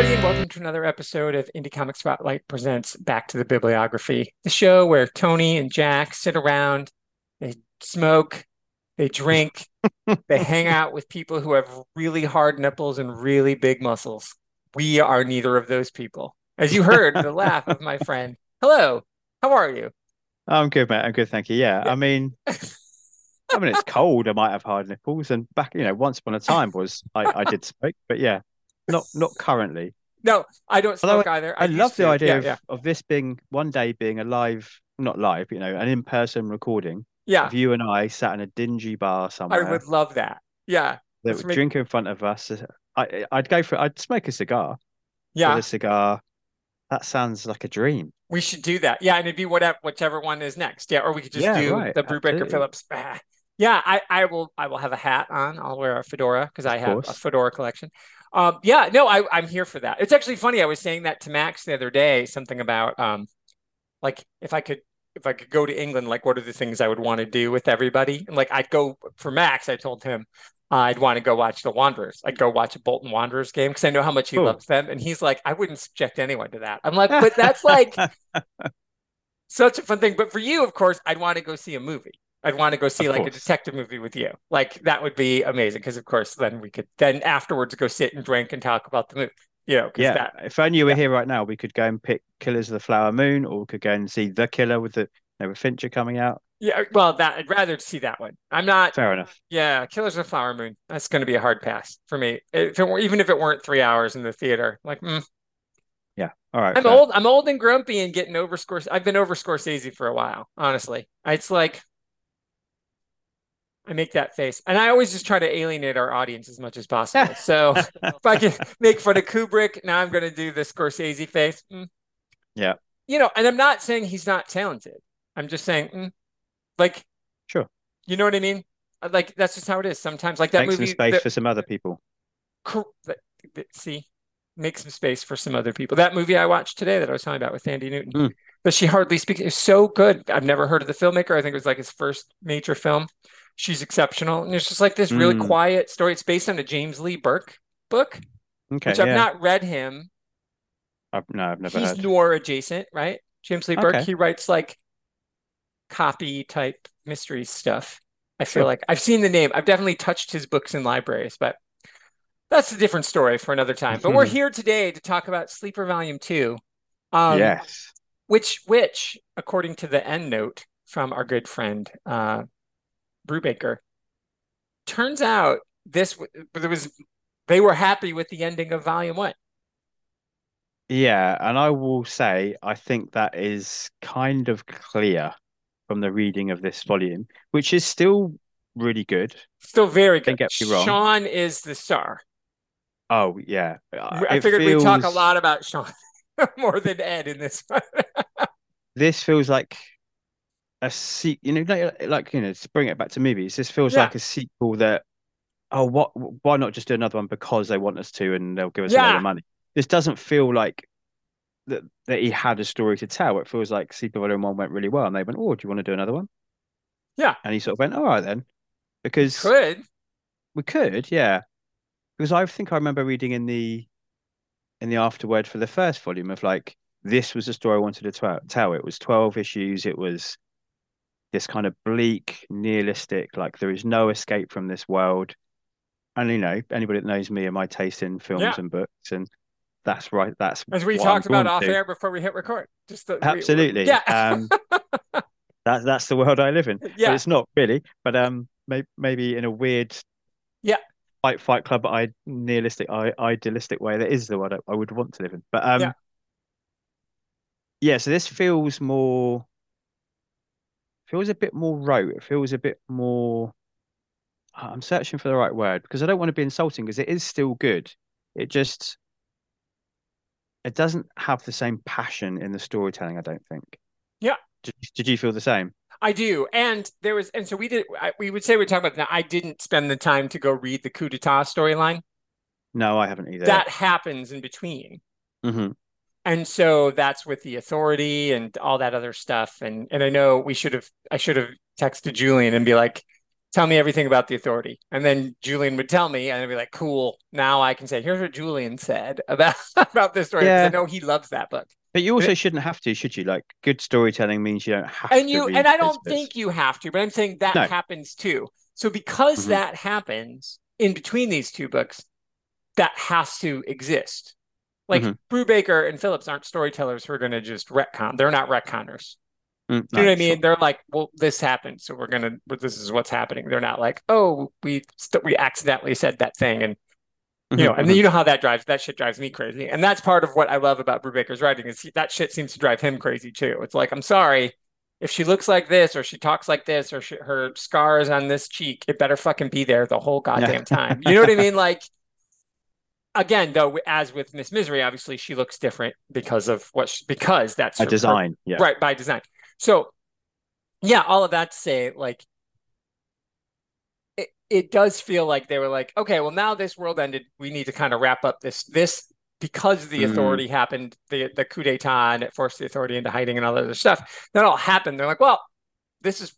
everybody, and welcome to another episode of Indie Comic Spotlight presents Back to the Bibliography, the show where Tony and Jack sit around, they smoke, they drink, they hang out with people who have really hard nipples and really big muscles. We are neither of those people. As you heard, the laugh of my friend. Hello, how are you? I'm good, mate. I'm good, thank you. Yeah, Yeah. I mean, it's cold. I might have hard nipples, and back, once upon a time was I did smoke, but yeah, not currently. No, I don't Although smoke either. I I used love the to. idea Yeah, of yeah, this being one day being a live, not live, an in-person recording yeah. of you and I sat in a dingy bar I somewhere would love that. Yeah, that let's would make. drink in front of us. I'd go for I'd smoke a cigar with Yeah, a cigar. That sounds like a dream. we should do that. Yeah, and it'd be whichever one is next. Yeah, or we could just Yeah, do right. the Brubaker Absolutely. Phillips. Yeah, I will have a hat on. I'll wear a fedora because I Of have a course. fedora collection. Yeah, no, I'm here for that. It's actually funny. I was saying that to Max the other day, something about like if I could go to England, like what are the things I would want to do with everybody? And like I'd go for Max, I told him I'd want to go watch the Wanderers. I'd go watch a Bolton Wanderers game because I know how much he Cool. loves them. And he's like, I wouldn't subject anyone to that. I'm like, but that's like such a fun thing. But for you, of course, I'd want to go see a movie. I'd want to go see Of like a course. detective movie with you. Like that would be amazing because, of course, then we could then afterwards go sit and drink and talk about the movie. Because Yeah, that, if only you were yeah, here right now, we could go and pick Killers of the Flower Moon, or we could go and see The Killer with with Fincher coming out. yeah. Well, that I'd rather see that one. I'm not. Fair enough. Yeah, Killers of the Flower Moon. That's going to be a hard pass for me. Even if it weren't 3 hours in the theater, like Yeah. All right. I'm Fair. old. I'm old and grumpy and getting over Scorsese. I've been over Scorsese for a while, honestly. It's like I make that face. And I always just try to alienate our audience as much as possible. So if I can make fun of Kubrick, now I'm going to do the Scorsese face. Yeah. And I'm not saying he's not talented. I'm just saying, like, Sure. you know what I mean? Like, that's just how it is sometimes. Like that Make some movie, space for some other people. see, make some space for some other people. That movie I watched today that I was talking about with Andy Newton, Mm. but she hardly speaks, is so good. I've never heard of the filmmaker. I think it was like his first major film. She's exceptional. And it's just like this really Mm. quiet story. It's based on a James Lee Burke book, which Okay. I've Yeah. not read him. No, I've never He's heard. noir adjacent, right? James Lee Burke. Okay. He writes like copy type mystery stuff. I feel Sure. like I've seen the name. I've definitely touched his books in libraries, but that's a different story for another time. But we're here today to talk about Sleeper Volume 2, um, Yes. which, according to the end note from our good friend Brubaker, turns out there was they were happy with the ending of Volume 1. Yeah. And I will say, I think that is kind of clear from the reading of this volume, which is still really good. Still very Don't good. get me wrong. Sean is the star. Oh, yeah. I It figured we'd talk a feels, lot about Sean more than Ed in this one. this feels like a to bring it back to movies, this feels Yeah, like a sequel that, oh, why not just do another one because they want us to and they'll give us a load of yeah, money. This doesn't feel like that he had a story to tell. It feels like Super Volume 1 went really well and they went, oh, do you want to do another one? yeah. And he sort of went, all right then, We because could. we could, yeah. Because I think I remember reading in the afterword for the first volume of like, this was the story I wanted to tell. It was 12 issues. It was this kind of bleak, nihilistic, like there is no escape from this world. And anybody that knows me and my taste in films Yeah, and books, and that's right, that's as we what I'm talked about drawn off to. air before we hit record. Just Absolutely. yeah, That's the world I live in. But yeah, it's not really. But maybe in a weird yeah. Fight Club nihilistic, idealistic way, that is the world I would want to live in. But Yeah. yeah, so this feels a bit more rote. It feels a bit more. I'm searching for the right word because I don't want to be insulting because it is still good. It just it doesn't have the same passion in the storytelling, I don't think. Yeah, Did you feel the same? I do. And so we would say we talk about that. I didn't spend the time to go read the coup d'etat storyline. No, I haven't either. That happens in between. Hmm. And so that's with the authority and all that other stuff. And I know I should have texted Julian and be like, tell me everything about the Authority. And then Julian would tell me, and I'd be like, cool. Now I can say, here's what Julian said about about this story because I Yeah, know he loves that book. but you also shouldn't have to, should you? Like, good storytelling means you don't have to And read I those don't bits. think you have to, but I'm saying that No. happens too. So because Hmm. that happens in between these two books, that has to exist. Like Hmm. Brubaker and Phillips aren't storytellers who are going to just retcon. They're not retconners. Do you know No, what I sure. mean? They're like, well, this happened, so we're gonna. This is what's happening. They're not like, oh, we accidentally said that thing, and Hmm. and then you know how that shit drives me crazy, and that's part of what I love about Brubaker's writing is that shit seems to drive him crazy too. It's like, I'm sorry, if she looks like this, or she talks like this, or her scar is on this cheek, it better fucking be there the whole Yeah. goddamn time. You know what I mean? Like, again, though, as with Miss Misery, obviously she looks different because of because that's A her design. Yeah. right by design. So yeah, all of that to say, like, it does feel like they were like, okay, well, now this world ended. We need to kind of wrap up this because the Mm. Authority happened, the coup d'etat, and it forced the Authority into hiding and all that other stuff. That all happened. They're like, well, this is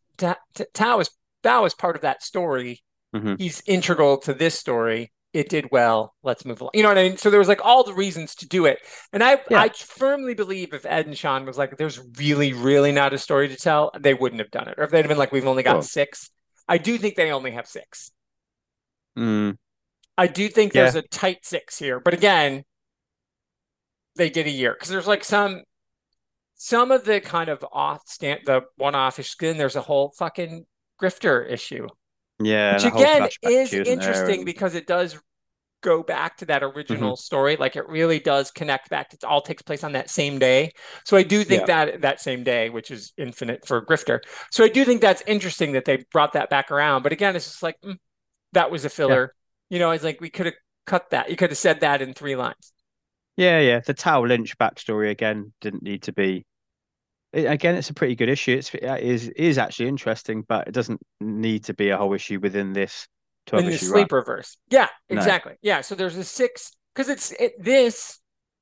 Tao is part of that story. Hmm. He's integral to this story. It did well. Let's move along. You know what I mean? So there was like all the reasons to do it. And Yeah. I firmly believe if Ed and Sean was like, there's really, really not a story to tell, they wouldn't have done it. Or if they'd have been like, we've only got Sure. six. I do think they only have six. Mm. I do think there's Yeah. a tight six here. But again, they did a year because there's like some of the kind of the one-off issue. Then there's a whole fucking grifter issue, Yeah. which And a whole again flashback is issue, isn't there? interesting And because it does go back to that hmm original story. Like it really does connect back. It all takes place on that same day. So I do think yeah. that that same day, which is infinite for Grifter. So I do think that's interesting that they brought that back around. But again, it's just like that was a Yeah. filler. It's like we could have cut that. You could have said that in 3 lines. Yeah. Yeah. The Tao Lynch backstory again didn't need to be. Again, it's a pretty good issue. It is actually interesting, but it doesn't need to be a whole issue within this 12 In the issue run. sleeper verse. Yeah, No. exactly. Yeah. So there's a six because this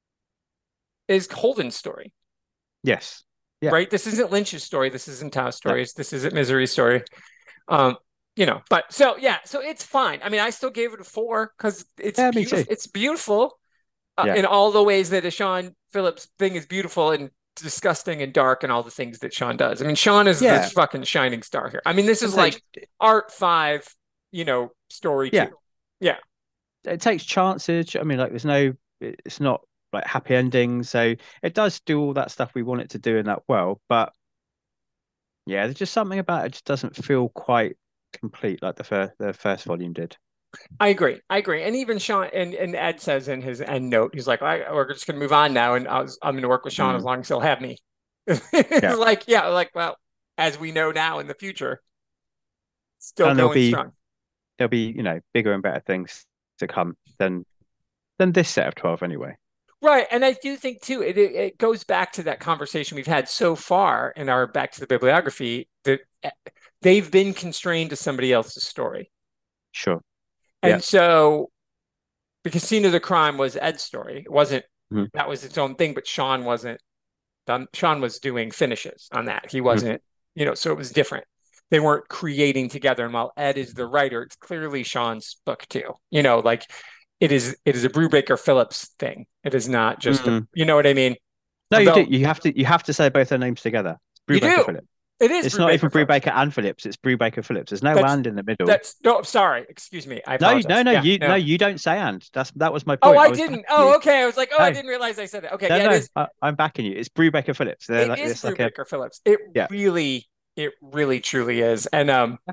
is Holden's story, Yes. Yeah. right? This isn't Lynch's story. This isn't Tao's No. stories. This isn't Misery's story. Um, but so yeah, so it's fine. I mean, I still gave it a 4 because it's Yeah, me too. beautiful. It's beautiful Yeah. in all the ways that a Sean Phillips thing is beautiful and disgusting and dark and all the things that Sean does. I mean, Sean is the Yeah. fucking shining star here. I mean, this And is like takes art 5, story yeah, 2. Yeah, it takes chances. I mean, like it's not like happy endings. So it does do all that stuff we want it to do in that world. But yeah, there's just something about it just doesn't feel quite complete like the first volume did. I agree. I agree. And even Sean and Ed says in his end note, he's like, we're just going to move on now. And I'm going to work with Sean as Mm. long as he'll have me. It's Yeah. like, yeah, like, well, as we know now in the future, still And there'll going be strong. there'll be, bigger and better things to come than this set of 12 anyway. Right. And I do think too, it goes back to that conversation we've had so far in our Back to the Bibliography that they've been constrained to somebody else's story. Sure. Yeah. And so because Scene of the Crime was Ed's story. It wasn't, Mhm. that was its own thing, but Sean wasn't done. Sean was doing finishes on that. He Mhm. wasn't, so it was different. They weren't creating together. And while Ed is the writer, it's clearly Sean's book too. Like it is a Brubaker Phillips thing. It is not just Mm. you know what I mean? No, you do. Although You have to say both their names together. you Brubaker do. Phillips. It is It's not even Brubaker Phillips. Brubaker and Phillips. It's Brubaker Phillips. There's no That's and in the middle. that's no, sorry, excuse me. I No, no, apologize. no. Yeah, You no, no. you don't say and. That was my Oh, point. I I was didn't. backing Oh, you. okay. I was like, oh, I No, didn't realize I said it. Okay, no, yeah, it no. is. I'm backing you. It's Brubaker Phillips. They're It like is it's like a Brubaker Phillips. It yeah. really, it really, truly is. And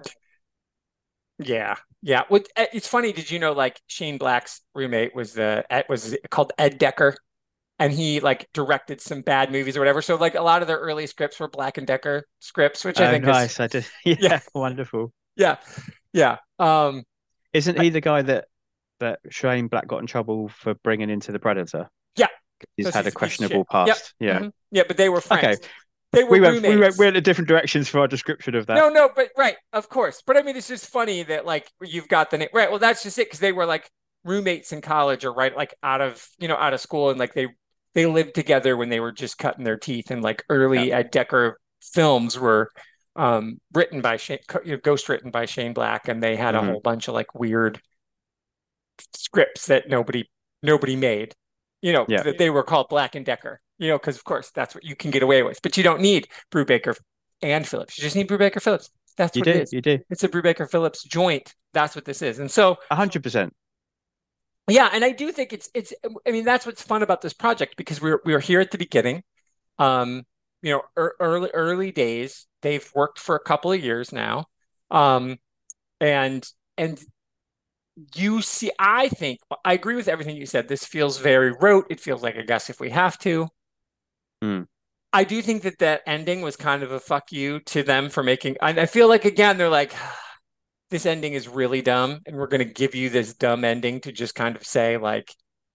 yeah, yeah. It's funny. Did you know like Shane Black's roommate was called Ed Decker, and he like directed some bad movies or whatever. So like a lot of their early scripts were Black and Decker scripts, which I Oh, think is nice. I just yeah, yeah, wonderful. yeah, yeah. Isn't I- he the guy that Shane Black got in trouble for bringing into the Predator? yeah, He's because had he's a a piece of questionable shit. Yep. past. Yeah. Yeah, but they were Okay. friends. They were We went roommates. in different directions for our description of that. No, but right, of course. But I mean, it's just funny that like you've got the name. Right. Well, that's just it because they were like roommates in college or right, like out of school, and like they lived together when they were just cutting their teeth, and like Yeah. early Ed Decker films were written by Shane, ghost written by Shane Black, and they had a Hmm. whole bunch of like weird scripts that nobody made, Yeah, that they were called Black and Decker, because of course that's what you can get away with. But you don't need Brubaker and Phillips. You just need Brubaker Phillips. That's you what it do, is. you do. It's a Brubaker Phillips joint. That's what this is. And so 100%. yeah, and I do think it's I mean that's what's fun about this project because we were here at the beginning. Um, early days. They've worked for a couple of years now. Um, and and you see, I think I agree with everything you said. This feels very rote. It feels like I guess if we have to. Mm. I do think that that ending was kind of a fuck you to them for making. I feel like again they're like, this ending is really dumb, and we're going to give you this dumb ending to just kind of say like,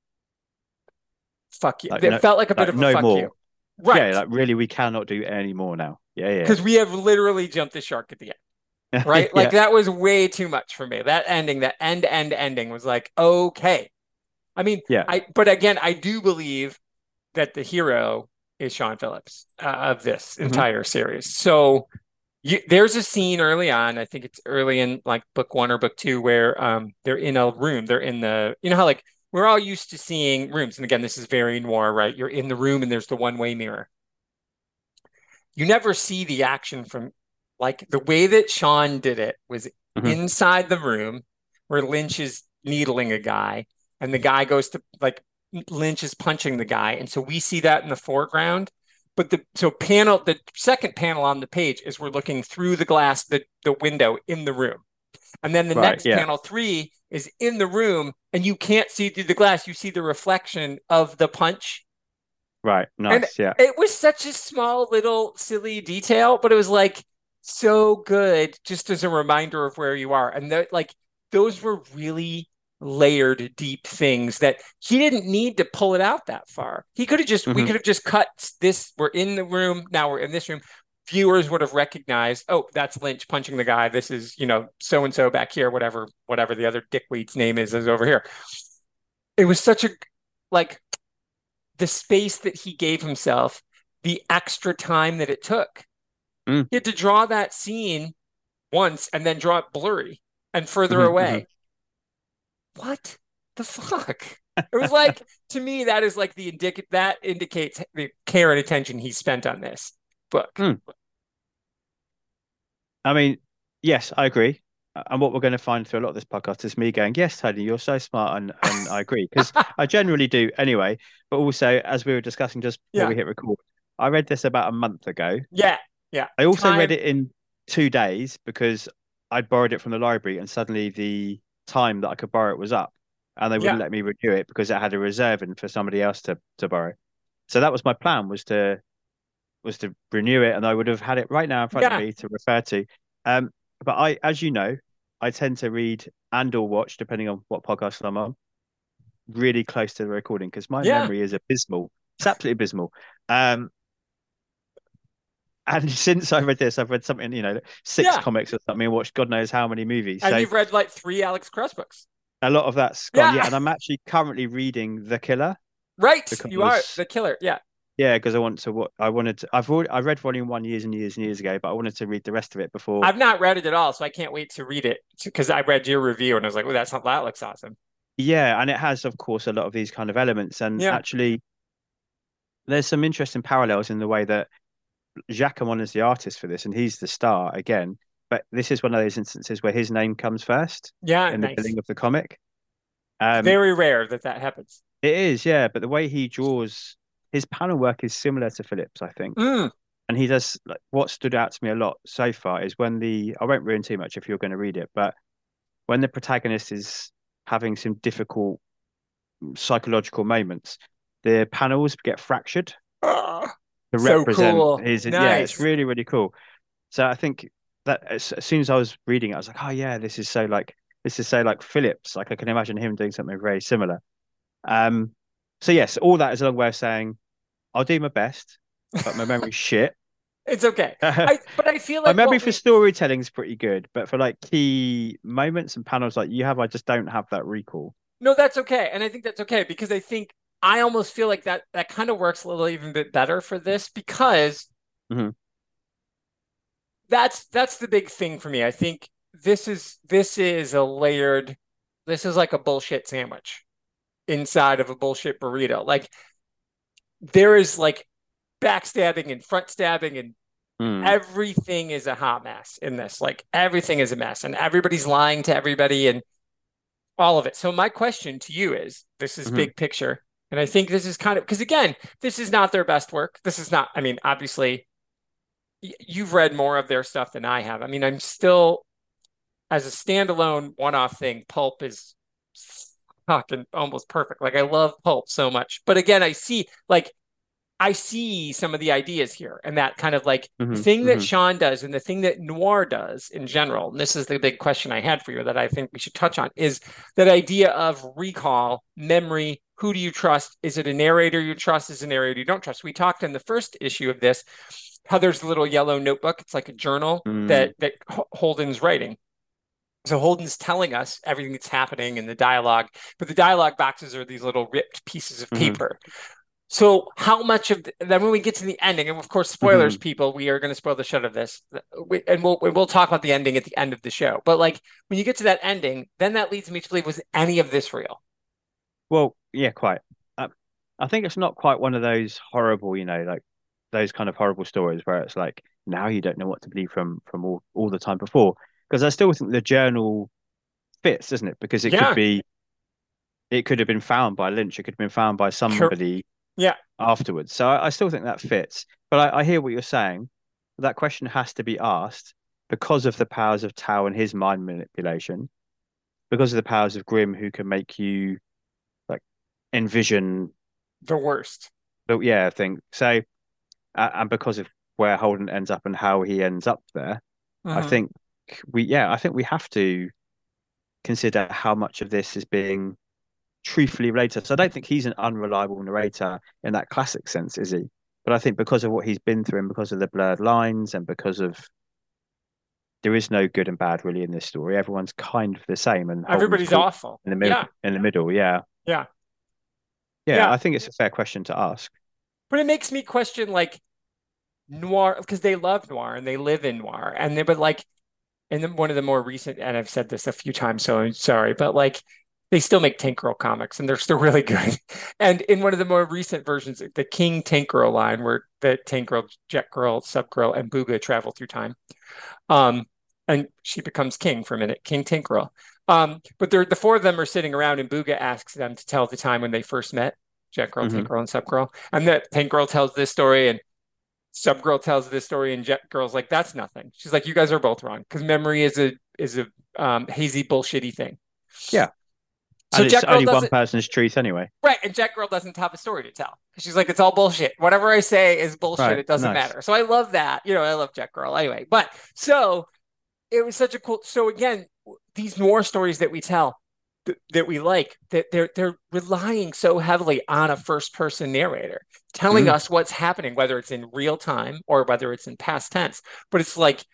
fuck you. Like It no, felt like a bit like of a no fuck you, more. Yeah, right? like really, we cannot do any more now. Yeah, Because we have literally jumped the shark at the end. yeah, Right? Like yeah, that was way too much for me. That ending, that end ending was like, okay. I mean, yeah. but again, I do believe that the hero is Sean Phillips of this Hmm. entire series. So there's a scene early on, I think it's early in like book one or book two, where they're in a room. They're in how like we're all used to seeing rooms. And again, this is very noir, right? You're in the room and there's the one-way mirror. You never see the action from like the way that Sean did it was Hmm. inside the room where Lynch is needling a guy and the guy goes to like Lynch is punching the guy. And so we see that in the foreground. But the second panel on the page is we're looking through the glass, the window in the room. And then the Right. next Yeah. panel three is in the room and you can't see through the glass. You see the reflection of the punch Right. and Nice. Yeah. it was such a small little silly detail, but it was like so good just as a reminder of where you are. And like those were really layered, deep things that he didn't need to pull it out that far. We Hmm. could have just cut this. We're in the room. Now we're in this room. Viewers would have recognized, oh, that's Lynch punching the guy. This is, so and so back here, whatever the other dickweed's name is over here. It was such a like the space that he gave himself, the extra time that it took. Mm. He had to draw that scene once and then draw it blurry and further Hmm. Hmm. away. What the fuck? It was like to me that is like that indicates the care and attention he spent on this book. Mm. I mean, yes, I agree. And what we're going to find through a lot of this podcast is me going, yes, Tony, you're so smart. And I agree because I generally do anyway. But also, as we were discussing just before Yeah. we hit record, I read this about a month ago. Yeah. Yeah. I also read Time. it in 2 days because I'd borrowed it from the library and suddenly the time that I could borrow it was up and they Yeah. wouldn't let me renew it because it had a reserve in for somebody else to borrow. So that was my plan was to renew it and I would have had it right now in front of Yeah. me to refer to. Um, but as you know, I tend to read and or watch, depending on what podcast I'm on, really close to the recording because my Yeah. memory is abysmal. It's absolutely abysmal. Um, and since I read this, I've read something, six Yeah. comics or something, and watched God knows how many movies. And So you've read like three Alex Cross books. a lot of that's gone. Yeah, Yeah. and I'm actually currently reading The Killer Right. You are because the killer. Yeah. yeah, because I want to. What I wanted to. I read volume one years and years and years ago, but I wanted to read the rest of it before. I've not read it at all, so I can't wait to read it because I read your review and I was like, "Oh, that looks awesome." Yeah, and it has, of course, a lot of these kind of elements, and Yeah, actually, there's some interesting parallels in the way that Jacquemin is the artist for this, and he's the star again. But this is one of those instances where his name comes first yeah, in the nice. billing of the comic. It's Um, very rare that that happens. it is, yeah, but the way he draws his panel work is similar to Phillips, I think. Mm, And he does like what stood out to me a lot so far is when I won't ruin too much if you're going to read it, but when the protagonist is having some difficult psychological moments, the panels get fractured oh, to so represent cool. his, yeah, it's Nice. really, really cool. So I think that as soon as I was reading it, I was like, oh yeah, this is so like Phillips. Like I can imagine him doing something very similar. Um, so yes, all that is a long way of saying I'll do my best, but my memory's shit. It's okay. My But I feel like memory what for we storytelling is pretty good, but for like key moments and panels like you have, I just don't have that recall. no, that's okay. And I think that's okay because I think I almost feel like that kind of works a little even bit better for this because Hmm. that's the big thing for me. I think this is a layered, this is like a bullshit sandwich inside of a bullshit burrito. Like there is like backstabbing and front stabbing and Mm, everything is a hot mess in this. Like everything is a mess and everybody's lying to everybody and all of it. So my question to you is, this is hmm big picture. And I think this is kind of because again, this is not their best work. This is not, I mean, obviously you've read more of their stuff than I have. I mean, I'm still as a standalone one-off thing, Pulp is fucking almost perfect. Like I love Pulp so much. But again, I see some of the ideas here and that kind of like the hmm thing that hmm Sean does and the thing that noir does in general, and this is the big question I had for you that I think we should touch on, is that idea of recall, memory. Who do you trust? Is it a narrator you trust? Is it a narrator you don't trust? We talked in the first issue of this how there's a little yellow notebook. It's like a journal mm, that Holden's writing. So Holden's telling us everything that's happening in the dialogue, but the dialogue boxes are these little ripped pieces of hmm paper. So how much of then when we get to the ending, and of course, spoilers, hmm people, we are going to spoil the shit of this, and we'll talk about the ending at the end of the show. But like when you get to that ending, then that leads me to believe was any of this real? Well, yeah, quite. Uh, I think it's not quite one of those horrible, like those kind of horrible stories where it's like now you don't know what to believe from all the time before. Because I still think the journal fits, doesn't it? Because Yeah, it could have been found by Lynch, it could have been found by cor- somebody yeah. afterwards. So I still think that fits. But I hear what you're saying. That question has to be asked because of the powers of Tao and his mind manipulation, because of the powers of Grimm who can make you like envision The worst. the yeah thing. So and because of where Holden ends up and how he ends up there, I Hmm. think I think we have to consider how much of this is being truthfully related. So I don't think he's an unreliable narrator in that classic sense, is he? But I think because of what he's been through and because of the blurred lines and because of there is no good and bad really in this story. Everyone's kind of the same and Holden's Everybody's caught awful. in the middle Yeah, Yeah. yeah, Yeah, yeah. I think it's a fair question to ask. But it makes me question like noir because they love noir and they live in noir, and they but like and then one of the more recent, and I've said this a few times, so I'm sorry, but like they still make Tank Girl comics and they're still really good. And in one of the more recent versions, the King Tank Girl line, where the Tank Girl, Jet Girl, Sub Girl, and Booga travel through time. Um, and she becomes king for a minute, King Tank Girl. But they're, the four of them are sitting around, and Booga asks them to tell the time when they first met, Jet Girl, Tank Hmm Girl, and Sub Girl. And that Tank Girl tells this story, and Sub Girl tells this story, and Jet Girl's like, "That's nothing." She's like, "You guys are both wrong because memory is a hazy bullshitty thing." Yeah. So And it's Jet Girl only one doesn't person's truth anyway. right, and Jet Girl doesn't have a story to tell. She's like, "It's all bullshit. Whatever I say is bullshit. Right. It doesn't Nice. matter." So I love that. I love Jet Girl anyway. But so it was such a cool. So again, these noir stories that we tell that we like that they're relying so heavily on a first person narrator telling Mm, us what's happening, whether it's in real time or whether it's in past tense. But it's like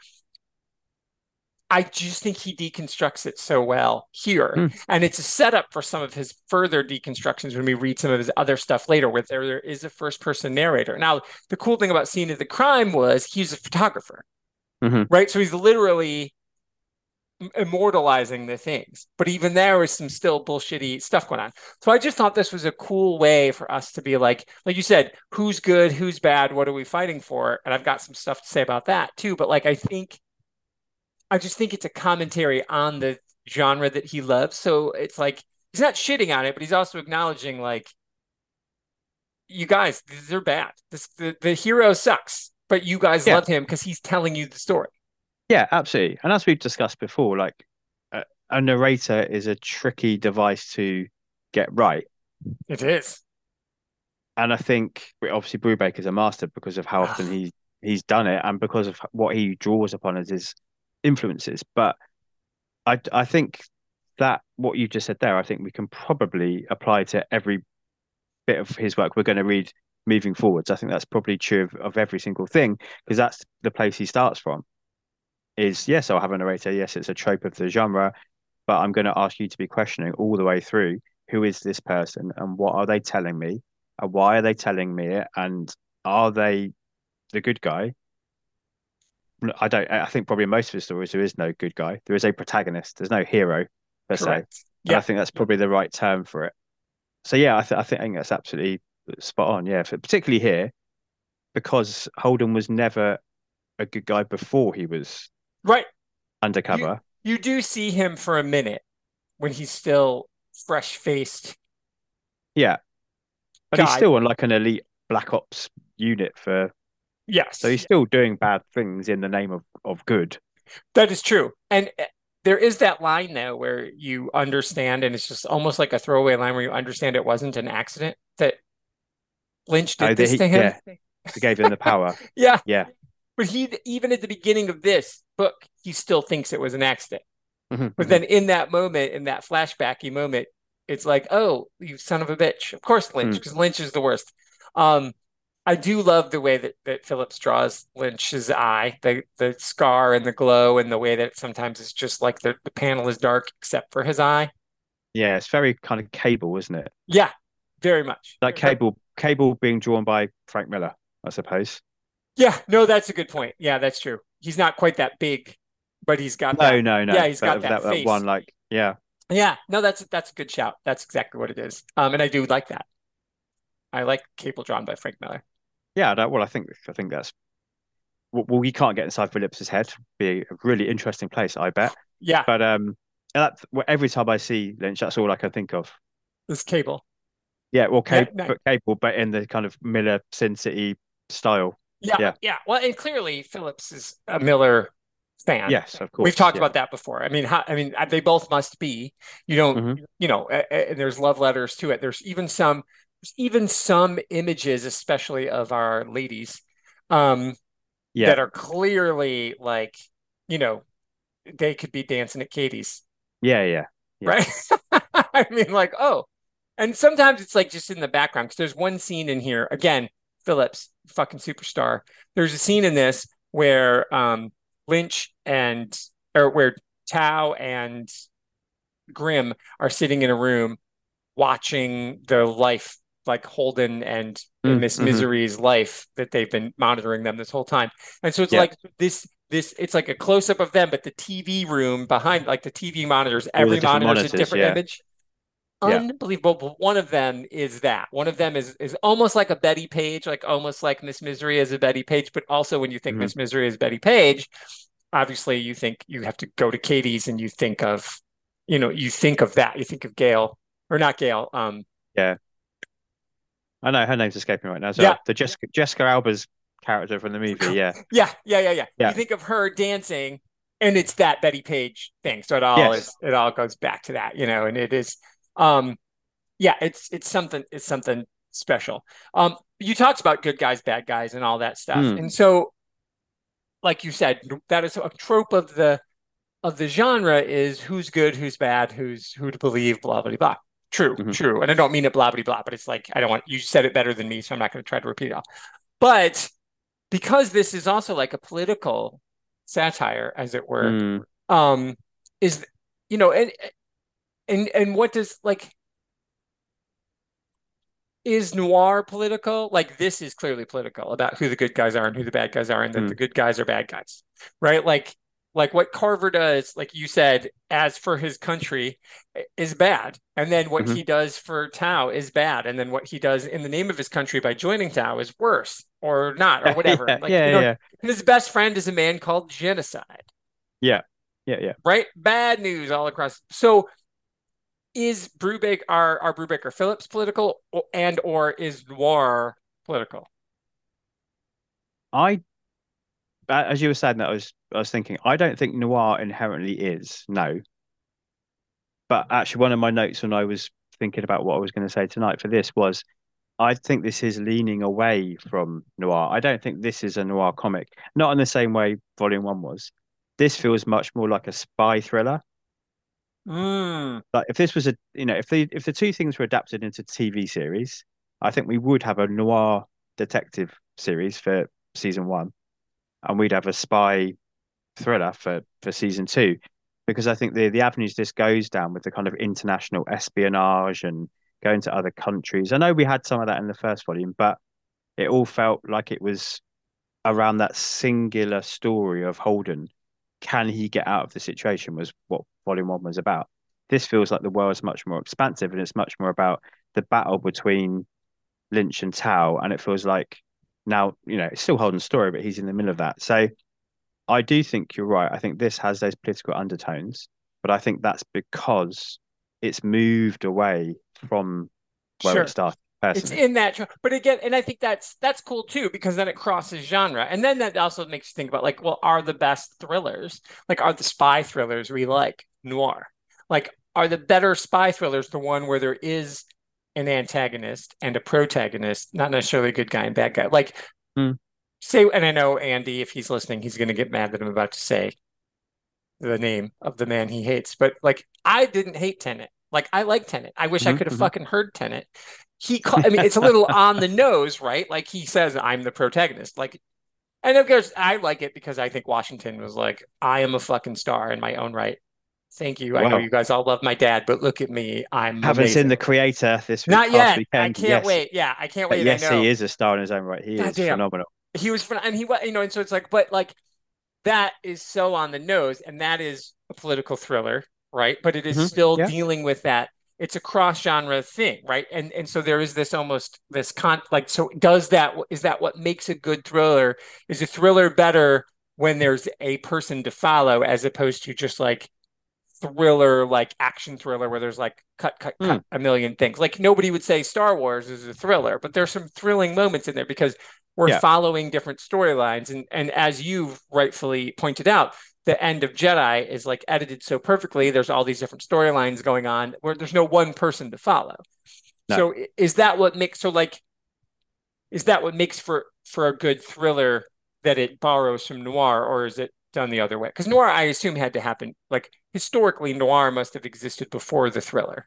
I just think he deconstructs it so well here. mm. And it's a setup for some of his further deconstructions when we read some of his other stuff later, where there is a first person narrator. Now, the cool thing about Scene of the Crime was he's a photographer, Hmm right? So he's literally immortalizing the things. But even there was some still bullshitty stuff going on. So I just thought this was a cool way for us to be like you said, who's good, who's bad, what are we fighting for? And I've got some stuff to say about that too. But like I just think it's a commentary on the genre that he loves. So it's like he's not shitting on it, but he's also acknowledging like you guys, these are bad. The hero sucks, but you guys Yeah. love him because he's telling you the story. Yeah, absolutely. And as we've discussed before, like a narrator is a tricky device to get right. It is. And I think obviously Brubaker's a master because of how often Ugh. he's done it and because of what he draws upon as his influences. But I think that what you just said there, I think we can probably apply to every bit of his work we're going to read moving forwards. I think that's probably true of every single thing because that's the place he starts from. Is yes, I'll have a narrator. Yes, it's a trope of the genre, but I'm going to ask you to be questioning all the way through who is this person and what are they telling me and why are they telling me it and are they the good guy I don't. I think probably in most of his stories there is no good guy. There is a protagonist. There's no hero per se, Correct. and I Yeah. think that's probably the right term for it. So yeah, I think that's absolutely spot on. Yeah, particularly here because Holden was never a good guy before he was Right. You undercover. you do see him for a minute when he's still fresh-faced Yeah, but he's guy. still on like an elite black ops unit for. So Yes, he's still doing bad things in the name of good. that is true. And there is that line though where you understand, and it's just almost like a throwaway line where you understand it wasn't an accident that Lynch Oh, did this to him. yeah, they gave him the power. Yeah, Yeah. but he even at the beginning of this book, he still thinks it was an accident. Mhm, But mhm, then in that moment, in that flashbacky moment, it's like, oh, you son of a bitch. Of course, Lynch, mm. because Lynch is the worst. Um, I do love the way that Phillips draws Lynch's eye, the scar and the glow, and the way that sometimes it's just like the panel is dark except for his eye. Yeah, it's very kind of Cable, isn't it? Yeah, very much. Like Cable being drawn by Frank Miller, I suppose. Yeah, no, that's a good point. Yeah, that's true. He's not quite that big, but he's got No, that. no, Yeah, no. he's got But that that one, face. like, yeah, Yeah, no, that's a good shout. That's exactly what it is. And I do like that. I like Cable drawn by Frank Miller. yeah. Well, I think that's well, we can't get inside Phillips's head. Be a really interesting place, I bet. Yeah, But every time I see Lynch, that's all I can think of. this Cable. Yeah, well, Yeah, no, Cable, but in the kind of Miller Sin City style. yeah, Yeah. yeah. Well, and clearly Phillips is a Miller fan. Yes, of We've course. talked Yeah. about that before. They both must be. You don't, Hmm. there's love letters to it. There's even some images, especially of our ladies, um, Yeah. that are clearly like, you know, they could be dancing at Katie's, Yeah. Yeah. Yeah. right? I mean, like, oh, and sometimes it's like just in the background because there's one scene in here. Again, Phillips, fucking superstar. There's a scene in this where Lynch and or where Tao and Grimm are sitting in a room watching the life, like Holden and Miss Mm-hmm. Misery's life that they've been monitoring them this whole time. And so it's Yeah. like this it's like a close up of them, but the TV room behind, like the TV monitors, All the every different monitor is a monitors. different Yeah. image. Yeah. Unbelievable. But one of them is that. One of them is almost like a Betty Page, like almost like Miss Misery as a Betty Page. But also when you think Hmm. Miss Misery is Betty Page, obviously you think you have to go to Katie's and you think of that. You think of Gail or not Gail. Yeah. I know her name's escaping right now. Yeah, So the Jessica Alba's character from the movie. Yeah. yeah. You Yeah. think of her dancing, and it's that Betty Page thing. So Yes. it all goes back to that, and it is, um, yeah, it's something special. You talked about good guys, bad guys, and all that stuff, Mm. and so, like you said, that is a trope of the genre is who's good, who's bad, who to believe, blah blah blah. True, Hmm. true, and I don't mean it blah blah blah, but it's like I don't want you said it better than me, so I'm not going to try to repeat it all. But because this is also like a political satire, as it were, Mm. um, is and what does like is noir political? Like this is clearly political about who the good guys are and who the bad guys are, and that the Mm. good guys are bad guys, right? Like what Carver does, like you said, as for his country is bad. And then what Hmm. he does for Tao is bad. And then what he does in the name of his country by joining Tao is worse or not or Yeah. whatever. Yeah. Yeah. Yeah. His best friend is a man called genocide, Yeah. Yeah. Yeah. right? Bad news all across. So is Brubaker are Brubaker Phillips political and or is noir political? I, as you were saying that, I was thinking, I don't think noir inherently is, no. But actually, one of my notes when I was thinking about what I was going to say tonight for this was, I think this is leaning away from noir. I don't think this is a noir comic, not in the same way Volume One was. This feels much more like a spy thriller. Mm, Like if this was if the two things were adapted into TV series, I think we would have a noir detective series for season one, and we'd have a spy thriller for season two, because I think the avenues this goes down with the kind of international espionage and going to other countries. I know we had some of that in the first volume, but it all felt like it was around that singular story of Holden. Can he get out of the situation was what Volume 1 was about. This feels like the world's much more expansive and it's much more about the battle between Lynch and Tao. And it feels like now, it's still Holden's story, but he's in the middle of that. So I do think you're right. I think this has those political undertones, but I think that's because it's moved away from where it Sure. started, It's personally. in that, but again, and I think that's cool too, because then it crosses genre, and then that also makes you think about like, well, are the best thrillers, like, are the spy thrillers we like noir? Like, are the better spy thrillers the one where there is an antagonist and a protagonist, not necessarily a good guy and bad guy? Like, Mm, say, and I know Andy, if he's listening, he's going to get mad that I'm about to say the name of the man he hates, but like, I didn't hate Tenet. Like, I like Tenet. I wish I mhm, could have mhm. fucking heard Tenet. I mean, it's a little on the nose, right? Like, he says, I'm the protagonist. Like, and of course, I like it because I think Washington was like, I am a fucking star in my own right. Thank you. I know Well, you guys all love my dad, but look at me. I'm haven't seen amazing. The Creator this week, Not past yet. I weekend. can't Yes, wait. Yeah, I can't but wait. I yes, he know. is a star in his own right. He God is damn. phenomenal. He was, and and so it's like, but like, that is so on the nose, and that is a political thriller, right? But it is still Yeah. dealing with that. It's a cross genre thing, right? And so there is this almost this like, so is that what makes a good thriller? Is a thriller better when there's a person to follow as opposed to just like thriller, like action thriller where there's like cut Mm, a million things. Like, nobody would say Star Wars is a thriller, but there's some thrilling moments in there because we're yeah. following different storylines. And as you've rightfully pointed out, the end of Jedi is like edited so perfectly. There's all these different storylines going on where there's no one person to follow. No. So is that what makes for a good thriller, that it borrows from noir, or is it done the other way? Because noir, I assume, had to happen like historically. Noir must have existed before the thriller.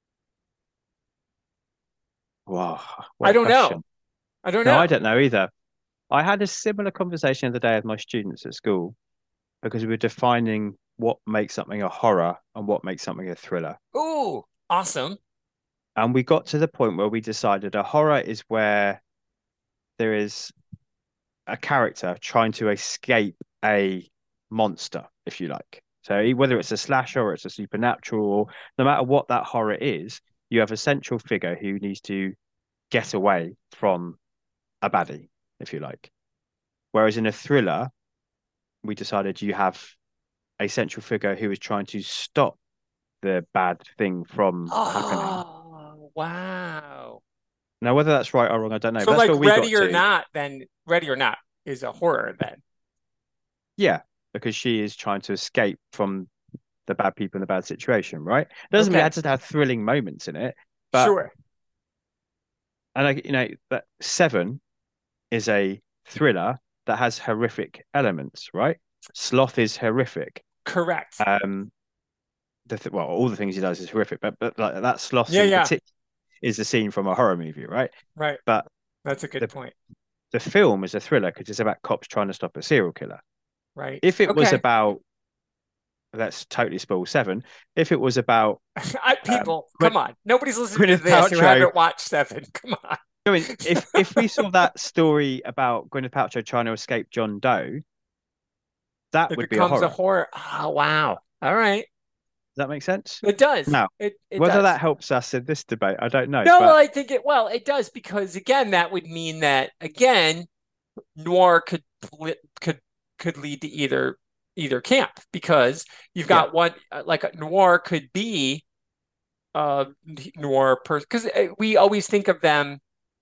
Wow. I What a don't know. question. I don't No, I know. don't know either. I had a similar conversation the other day with my students at school because we were defining what makes something a horror and what makes something a thriller. Ooh, awesome. And we got to the point where we decided a horror is where there is a character trying to escape a monster, if you like. So whether it's a slasher or it's a supernatural, or no matter what that horror is, you have a central figure who needs to get away from a baddie, if you like. Whereas in a thriller, we decided you have a central figure who is trying to stop the bad thing from happening. Oh, wow. Now, whether that's right or wrong, I don't know, So but that's like what we got to. Ready or Not is a horror then. Yeah, because she is trying to escape from the bad people in the bad situation, right? Doesn't mean it Okay. has to have thrilling moments in it, but Sure. and that Seven is a thriller that has horrific elements, right? Sloth is horrific. Correct. Um, well, all the things he does is horrific, but like that Sloth Yeah, scene in yeah. particular is the scene from a horror movie, right? Right. But That's a good the point. the film is a thriller because it's about cops trying to stop a serial killer. Right. If it was Okay. about, let's totally spoil Seven. If it was about People, Gwyn- come on. Nobody's listening to Gwyneth this who Paltrow, haven't watched Seven. Come on. I mean, if we saw that story about Gwyneth Paltrow trying to escape John Doe, that It would be a becomes a horror. horror. Oh, wow. All right. Does that make sense? It does. Now, It whether does. that helps us in this debate, I don't know. No, well, But I think it does, because again, that would mean that again, noir could lead to either camp, because you've yeah, got one, like a noir could be uh noir person, because we always think of them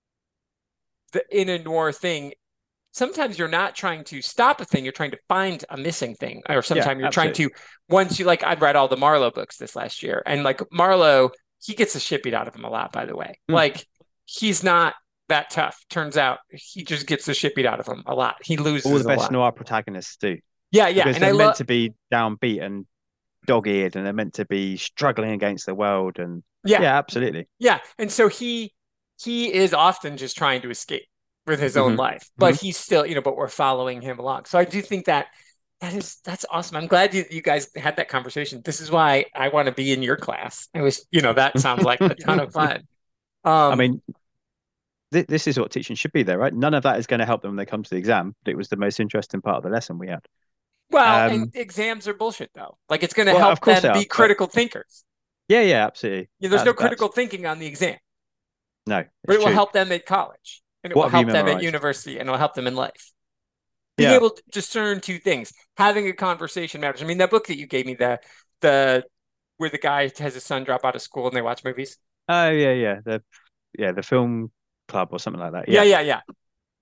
in a noir thing. Sometimes you're not trying to stop a thing, you're trying to find a missing thing, or yeah, sometimes you're trying absolutely. to, once you, like, I've read all the Marlowe books this last year, and like Marlowe, he gets the shit beat out of him a lot, by the way. Mm. Like, he's not that tough. Turns out he just gets the shit beat out of him a lot. He All the loses a best lot. noir protagonists do Yeah, yeah. because And they're I meant love, to be downbeat and dog-eared, and they're meant to be struggling against the world. And yeah, yeah, absolutely. yeah. And so he is often just trying to escape with his own Hmm. life, but Hmm. he's still, but we're following him along. So I do think that's awesome. I'm glad you guys had that conversation. This is why I want to be in your class. That sounds like a ton of fun. I Um, mean, This is what teaching should be there, right? None of that is going to help them when they come to the exam, but it was the most interesting part of the lesson we had. Well, and Um, exams are bullshit though. Like it's going to well, help of course they them are, be but critical thinkers. yeah, yeah, absolutely. There's no That's critical thinking on the exam, no, but it's it will true. help them at college and it What will have you help them at memorized? university and it'll help them in life. Being Yeah. able to discern two things, having a conversation matters. I mean, that book that you gave me, the where the guy has his son drop out of school and they watch movies. Oh, yeah, yeah. The film club or something like that. Yeah, Yeah. yeah, yeah.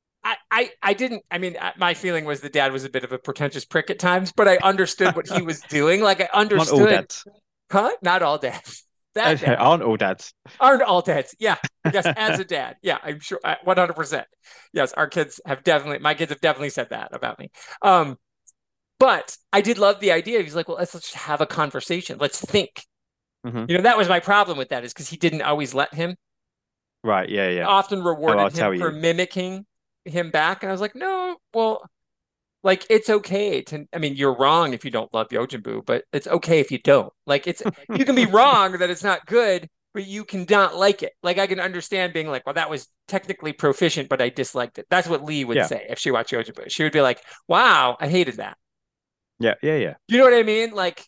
I didn't. I mean, my feeling was the dad was a bit of a pretentious prick at times, but I understood what he was doing. Like I Aren't all understood, dads? huh? Not all dads. That Okay, dad aren't all dads? aren't all dads. Yeah, yes. As a dad, yeah, I'm sure 100%. Yes, our kids have definitely. My kids have definitely said that about me. Um, but I did love the idea. He's like, well, let's just have a conversation. Let's think. Hmm. That was my problem with that is because he didn't always let him. Right. Yeah, yeah. Often Oh, I'll rewarded him tell for you. mimicking him back, and I was like, no, well, like it's okay to. I mean, you're wrong if you don't love Yojimbu, but it's okay if you don't. Like you can be wrong that it's not good, but you can not like it. Like I can understand being like, well, that was technically proficient, but I disliked it. That's what Lee would Yeah. say if she watched Yojimbu. She would be like, wow, I hated that. Yeah, yeah, yeah. You know what I mean? Like,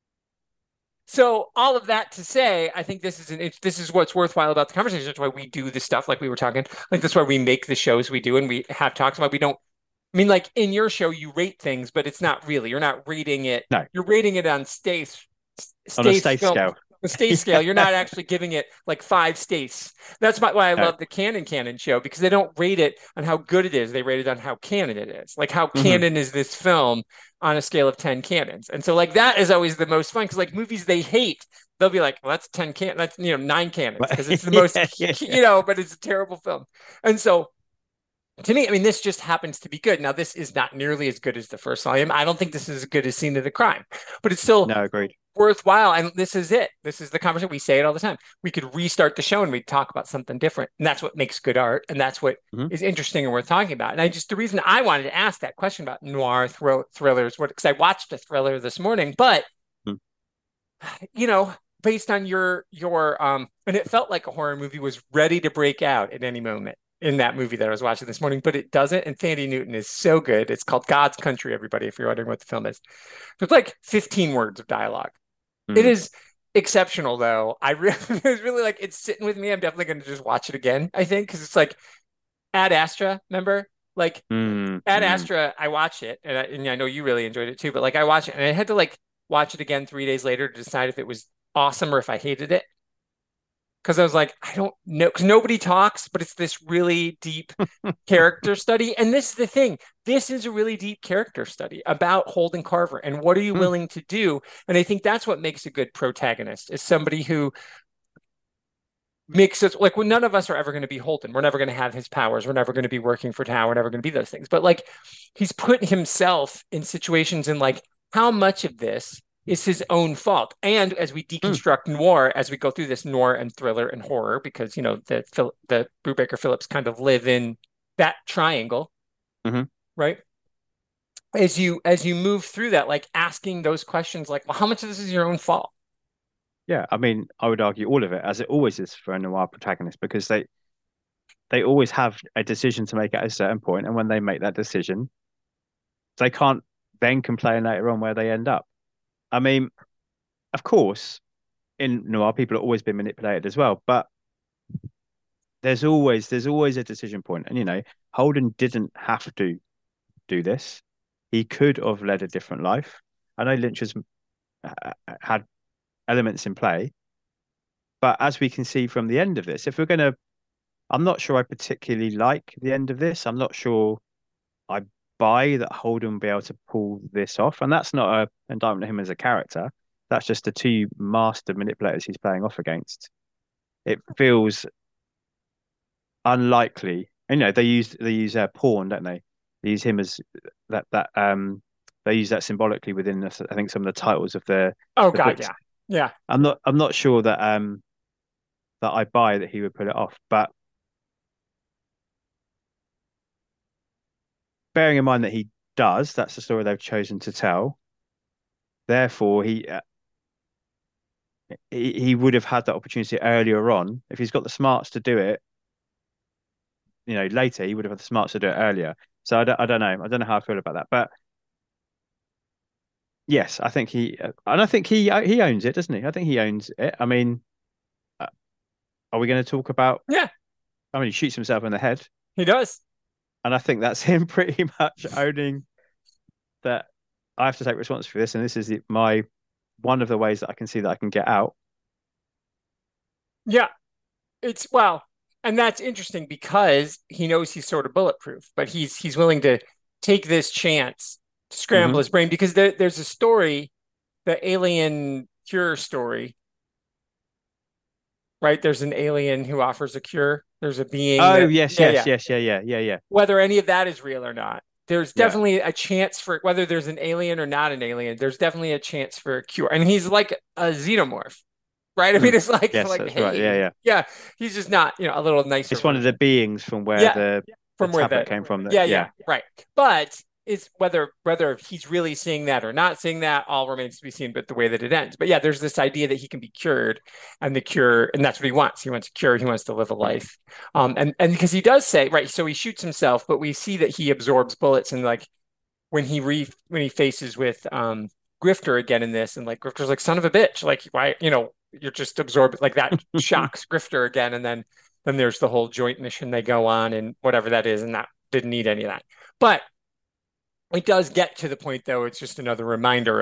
so all of that to say, I think this is what's worthwhile about the conversation. That's why we do the stuff like we were talking. Like that's why we make the shows we do and we have talks about. We don't. I mean, like in your show, you rate things, but it's not really. You're not rating it. No, You're rating it on on a Stace state film, scale. the Stace Yeah. scale. You're not actually giving it like five Stace. That's why I No. love the Canon show because they don't rate it on how good it is. They rate it on how canon it is. Like how Hmm. canon is this film on a scale of 10 canons. And so like that is always the most fun because like movies they hate, they'll be like, well, that's 10 can that's nine canons because it's the most Yeah, yeah, yeah. but it's a terrible film. And so to me, I mean, this just happens to be good. Now, this is not nearly as good as the first volume. I don't think this is as good as Scene of the Crime, but it's still No, agreed. worthwhile. And this is it. This is the conversation. We say it all the time. We could restart the show and we'd talk about something different. And that's what makes good art. And that's what Hmm. is interesting and worth talking about. And the reason I wanted to ask that question about noir thrillers, because I watched a thriller this morning, but, you know, based on and it felt like a horror movie was ready to break out at any moment in that movie that I was watching this morning, but it doesn't. And Thandie Newton is so good. It's called God's Country, everybody, if you're wondering what the film is. So it's like 15 words of dialogue. It Mm. is exceptional, though. I really, it's really like it's sitting with me. I'm definitely going to just watch it again, I think, because it's like Ad Astra, remember? Like Mm. Ad Mm. Astra, I watched it, and I know you really enjoyed it too, but like I watched it and I had to like watch it again 3 days later to decide if it was awesome or if I hated it. Because I was like, I don't know, because nobody talks, but it's this really deep character study. And this is the thing. This is a really deep character study about Holden Carver and what are you Mm. willing to do? And I think that's what makes a good protagonist is somebody who makes us like when none of us are ever going to be Holden. We're never going to have his powers. We're never going to be working for Tao. We're never going to be those things. But like he's put himself in situations and like how much of this is his own fault. And as we Mm. deconstruct noir, as we go through this noir and thriller and horror, because the Brubaker Phillips kind of live in that triangle, Hmm. right? As you move through that, like asking those questions, like, well, how much of this is your own fault? Yeah, I mean, I would argue all of it, as it always is for a noir protagonist, because they always have a decision to make at a certain point, and when they make that decision, they can't then complain later on where they end up. I mean, of course, in noir, people have always been manipulated as well, but there's always a decision point, and Holden didn't have to do this. He could have led a different life. I know Lynch has had elements in play, but as we can see from the end of this, if we're going to I'm not sure I particularly like the end of this. I'm not sure I buy that Holden will be able to pull this off. And that's not a indictment of him as a character. That's just the two master manipulators he's playing off against. It feels unlikely. And, they use porn, don't they? They use him as that they use that symbolically within this, I think some of the titles of Oh the God, books. yeah. Yeah. I'm not sure that I buy that he would pull it off, but bearing in mind that he does, that's the story they've chosen to tell. Therefore, he would have had that opportunity earlier on if he's got the smarts to do it. later. He would have had the smarts to do it earlier. So I don't know. I don't know how I feel about that. But yes, I think and I think he owns it, doesn't he? I think he owns it. I mean, uh, are we going to talk about? Yeah, I mean, he shoots himself in the head, he does. and I think that's him pretty much owning that I have to take responsibility for this, and this is my one of the ways that I can see that I can get out. Yeah, it's well, and that's interesting because he knows he's sort of bulletproof, but he's willing to take this chance to scramble Hmm. his brain because there's a story, the alien cure story, right? There's an alien who offers a cure. There's a being Oh that, yes, yeah, yes, yeah. yes, yeah, yeah, yeah, yeah, Whether any of that is real or not, there's yeah. definitely a chance for whether there's an alien or not an alien. There's definitely a chance for a cure, and he's like a xenomorph, right? I mean, Mm. it's Yes, like that's right. Yeah, hey, yeah. yeah, he's just not, a little nicer It's one of the version. beings from where Yeah, the from where tablet the came from. That yeah, yeah. yeah, right. But it's whether he's really seeing that or not seeing that all remains to be seen, but the way that it ends. But yeah, there's this idea that he can be cured, and the cure, and that's what he wants. He wants a cure. He wants to live a life. And because he does say, right, so he shoots himself, but we see that he absorbs bullets, and like when he faces with Grifter again in this, and like Grifter's like, son of a bitch, like why, you're just absorbed, like that shocks Grifter again, and then there's the whole joint mission they go on and whatever that is, and that didn't need any of that. But it does get to the point though, it's just another reminder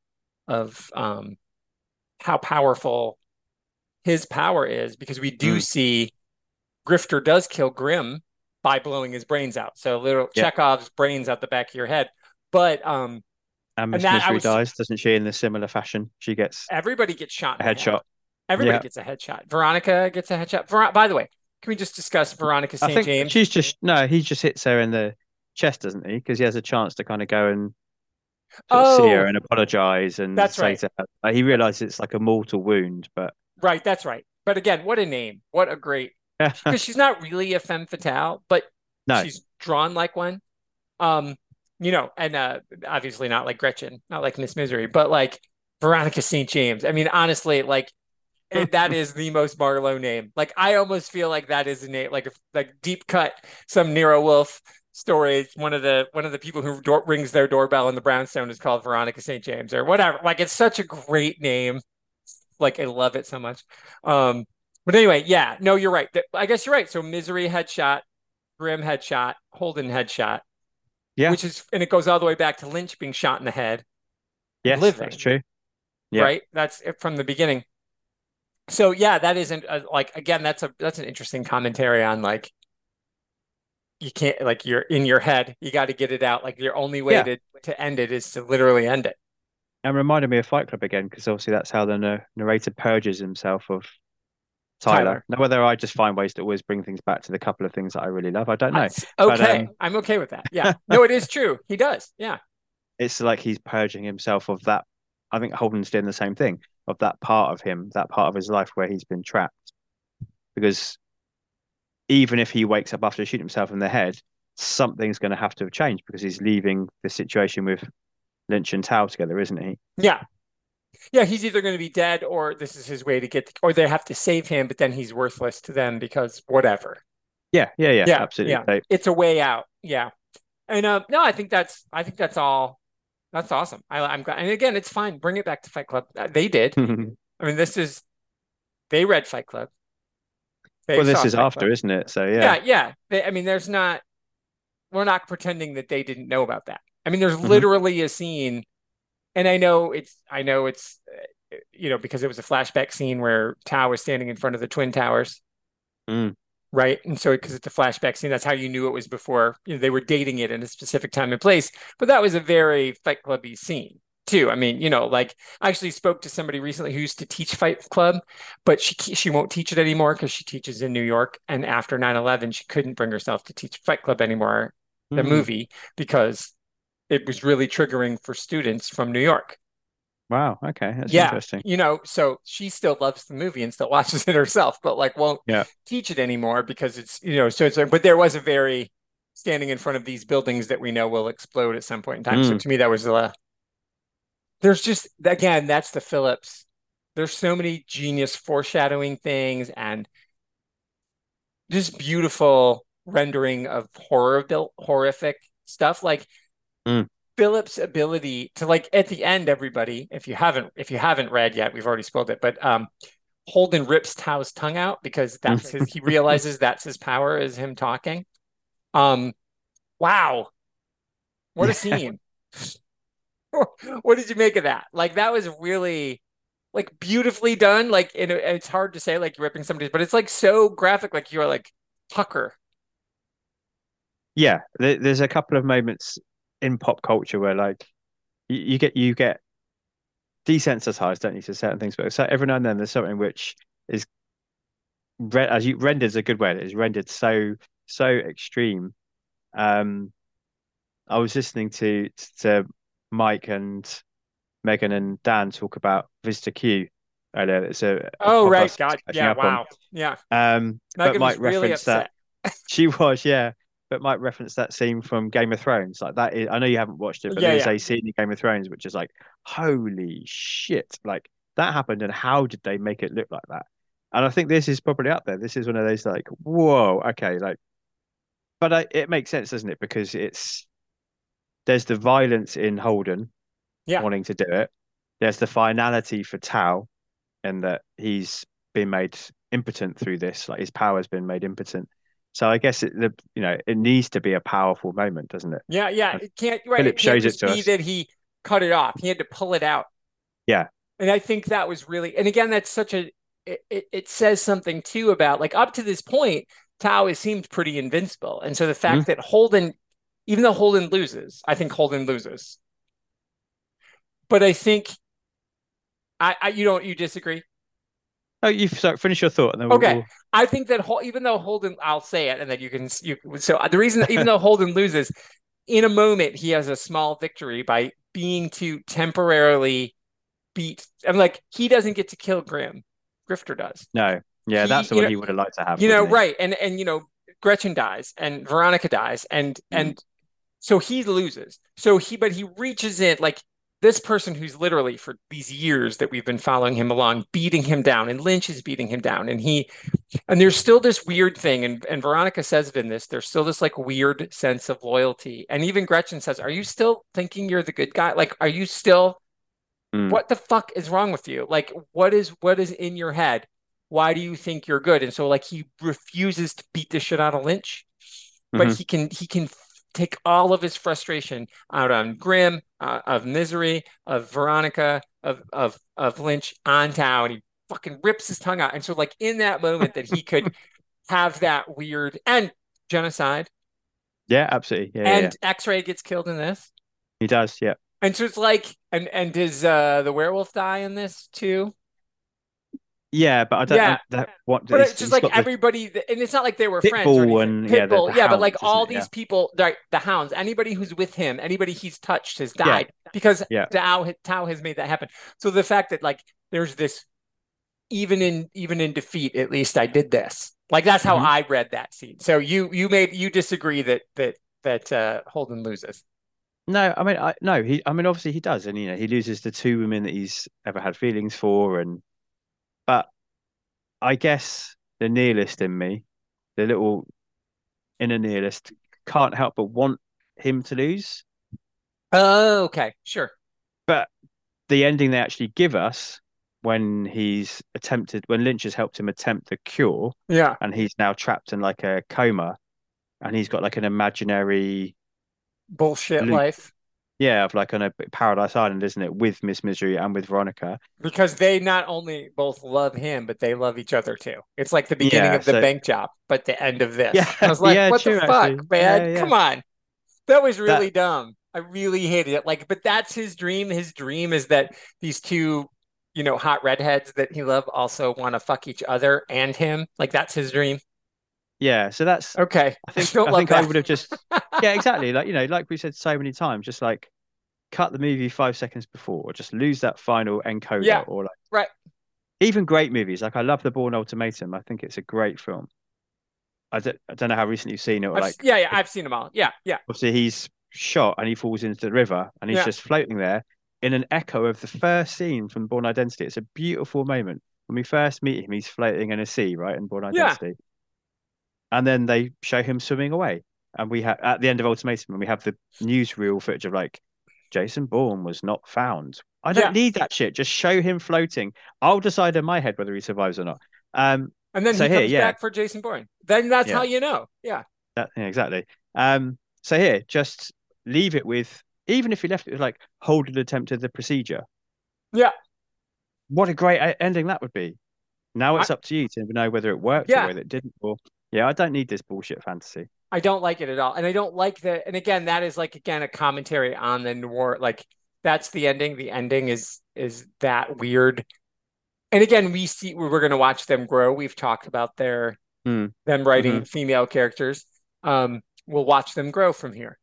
of how powerful his power is, because we do Mm. see Grifter does kill Grim by blowing his brains out. So little Yeah. Chekhov's brains out the back of your head. But And and Miss that I Misery was dies, doesn't she? In a similar fashion, she gets everybody gets shot a in the head. headshot. Everybody Yeah. gets a headshot. Veronica gets a headshot. By the way, can we just discuss Veronica I St. think James? she's just no. He just hits her in the chest, doesn't he? Because he has a chance to kind of go and sort of see her Oh, and apologize and that's say right. to her, he realizes it's like a mortal wound, but Right, that's right. But again, what a name. What a great, because she's not really a femme fatale, but no. she's drawn like one. Um, and obviously not like Gretchen, not like Miss Misery, but like Veronica St. James. I mean, honestly, like that is the most Marlowe name. Like I almost feel like that is a name, like deep cut some Nero Wolf story. One of the people who rings their doorbell in the brownstone is called Veronica St. James or whatever. Like it's such a great name. Like I love it so much. Um, but anyway, yeah, no, you're right. I guess you're right. So Misery headshot, Grim headshot, Holden headshot, Yeah. and it goes all the way back to Lynch being shot in the head and Yes, that's living, true. Yeah. right? That's it from the beginning. So yeah, that isn't like again, that's an interesting commentary on like you can't like you're in your head, you got to get it out. Like your only way Yeah. to end it is to literally end it. And reminded me of Fight Club again, because obviously that's how the narrator purges himself of Tyler. Tyler. Now, whether I just find ways to always bring things back to the couple of things that I really love, I don't know. But Okay, I'm okay with that. Yeah, no, it is true. He does. Yeah, it's like he's purging himself of that. I think Holden's doing the same thing, of that part of him, that part of his life where he's been trapped. Because even if he wakes up after shooting himself in the head, something's going to have to have changed because he's leaving the situation with Lynch and Tao together, isn't he? yeah, yeah. He's either going to be dead or this is his way to or they have to save him, but then he's worthless to them because whatever. Yeah, yeah, yeah, Yeah, absolutely. yeah. It's a way out. Yeah, and no, I think that's all. That's awesome. I'm glad. And again, it's fine. Bring it back to Fight Club. They did. I mean, they read Fight Club. They Well, this saw is Fight after, Club. isn't it? So yeah. Yeah, yeah. I mean, we're not pretending that they didn't know about that. I mean, there's Hmm. literally a scene, and I know it's, because it was a flashback scene where Tao was standing in front of the Twin Towers, Mm. right? And so, because it's a flashback scene, that's how you knew it was before, they were dating it in a specific time and place. But that was a very Fight Clubby scene too. I mean, like I actually spoke to somebody recently who used to teach Fight Club, but she won't teach it anymore because she teaches in New York. And after 9/11, she couldn't bring herself to teach Fight Club anymore, the Mm. movie, because it was really triggering for students from New York. Wow. Okay, that's Yeah, interesting. so she still loves the movie and still watches it herself, but like won't Yeah. teach it anymore because so it's like, but there was a very standing in front of these buildings that we know will explode at some point in time. So Mm. to me, that was there's just, again, that's the Phillips. There's so many genius foreshadowing things and just beautiful. rendering of horrific stuff. Like Mm. Philip's ability to like at the end, everybody, if you haven't read yet, we've already spoiled it, but Holden rips Tao's tongue out because he realizes that's his power is him talking. Um, wow, what a Yeah. scene. What did you make of that? Like that was really like beautifully done. Like it's hard to say like ripping somebody's, but it's like so graphic. Like you're like Tucker. Yeah, there's a couple of moments in pop culture where like you get desensitized, don't you, to certain things, but so every now and then there's something which is as you rendered is a good word. It's rendered so extreme. Um, I was listening to Mike and Megan and Dan talk about Visitor Q earlier. It's a Oh right, podcast I was God, catching yeah, up on. wow, yeah. But Megan was Mike really referenced that upset. she was, yeah. But Mike referenced that scene from Game of Thrones. Like that is, I know you haven't watched it, but Yeah, there's yeah, a scene in Game of Thrones which is like, holy shit! Like that happened, and how did they make it look like that? And I think this is probably up there. This is one of those like, whoa, okay, like, but it makes sense, doesn't it? Because there's the violence in Holden yeah, wanting to do it. There's the finality for Tao, and that he's been made impotent through this, like his power's been made impotent. So I guess it needs to be a powerful moment, doesn't it? yeah, yeah. And It can't right. Philip It can't shows it just to be us. that he cut it off. He had to pull it out. Yeah. And I think that was really, and again, that's such a, it says something too about like up to this point, Tao has seemed pretty invincible. And so the Mm. fact that Holden, even though Holden loses, I think Holden loses. But I think you disagree? Oh, you so finish your thought, and then Okay. we'll I think that even though Holden, I'll say it, and then so the reason, even though Holden loses, in a moment, he has a small victory by being to temporarily beat. I'm like, he doesn't get to kill Grim. Grifter does. no. Yeah, He, that's the one he would have liked to have, wouldn't he? right, and Gretchen dies and Veronica dies, and Mm. so he loses. But he reaches in like this person who's literally for these years that we've been following him along, beating him down, and Lynch is beating him down, and there's still this weird thing, and Veronica says it in this. There's still this like weird sense of loyalty, and even Gretchen says, "Are you still thinking you're the good guy? Like, are you still? Mm. What the fuck is wrong with you? Like, what is in your head? Why do you think you're good?" And so like he refuses to beat the shit out of Lynch, but Hmm. he can take all of his frustration out on Grimm, of Misery, of Veronica, of Lynch on Tao, and he fucking rips his tongue out. And so like in that moment that he could have that weird and genocide Yeah, absolutely. Yeah, yeah, yeah. and X-Ray gets killed in this. He does. Yeah. And so it's like and does the werewolf die in this too? Yeah, but I don't Yeah, know that what but it's just he's like got the everybody, and it's not like they were friends or Pitbull anything. and yeah, Pitbull, the yeah, but like hounds, isn't all it? Yeah. these people, like the hounds, anybody who's with him, anybody he's touched has Yeah. died because Yeah. Tao has made that happen. So the fact that like there's this even in defeat, at least I did this. Like that's how Hmm. I read that scene. So you disagree that Holden loses. No, I mean, no, I mean, obviously he does, and he loses the two women that he's ever had feelings for, but I guess the nihilist in me, the little inner nihilist, can't help but want him to lose. Oh, okay, sure. But the ending they actually give us when Lynch has helped him attempt the cure, Yeah. and he's now trapped in like a coma, and he's got like an imaginary Bullshit loop, life. yeah, of like on a Paradise Island, isn't it, with Miss Misery and with Veronica. Because they not only both love him, but they love each other too. It's like the beginning Yeah, of the so bank job, but the end of this. yeah, I was like, yeah, what the true, fuck, actually. man? Yeah, yeah. Come on. That was That really dumb. I really hated it. Like, but that's his dream. His dream is that these two, hot redheads that he loved also want to fuck each other and him. Like, that's his dream. Yeah, so that's Okay. I I think don't I love think I that. would have just yeah, exactly. Like, like we said so many times, just like cut the movie 5 seconds before, or just lose that final Yeah. encoder, or like Right. even great movies. Like I love The Bourne Ultimatum. I think it's a great film. I don't know how recently you've seen it, or like Yeah, yeah. I've seen them all. Yeah. Yeah. obviously he's shot and he falls into the river and he's Yeah. just floating there in an echo of the first scene from Bourne Identity. It's a beautiful moment. When we first meet him, he's floating in a sea, right, in Bourne Yeah. Identity. and then they show him swimming away. And we have at the end of Ultimatum, and we have the newsreel footage of like Jason Bourne was not found. I don't Yeah. need that shit. Just show him floating. I'll decide in my head whether he survives or not. And then he So here, comes yeah, back for Jason Bourne. Then that's how yeah, you know. Yeah. yeah, exactly. So here, just leave it with, even if you left it with like Holden attempted the procedure. Yeah. What a great ending that would be. Now I, it's up to you to know whether it worked or yeah. whether it didn't. Or yeah, I don't need this bullshit fantasy. I don't like it at all. And I don't like that. And again, that is like, again, a commentary on the noir. Like, that's the ending. The ending is that weird. And again, we're going to watch them grow. We've talked about Mm, them hmm. writing female characters. We'll watch them grow from here.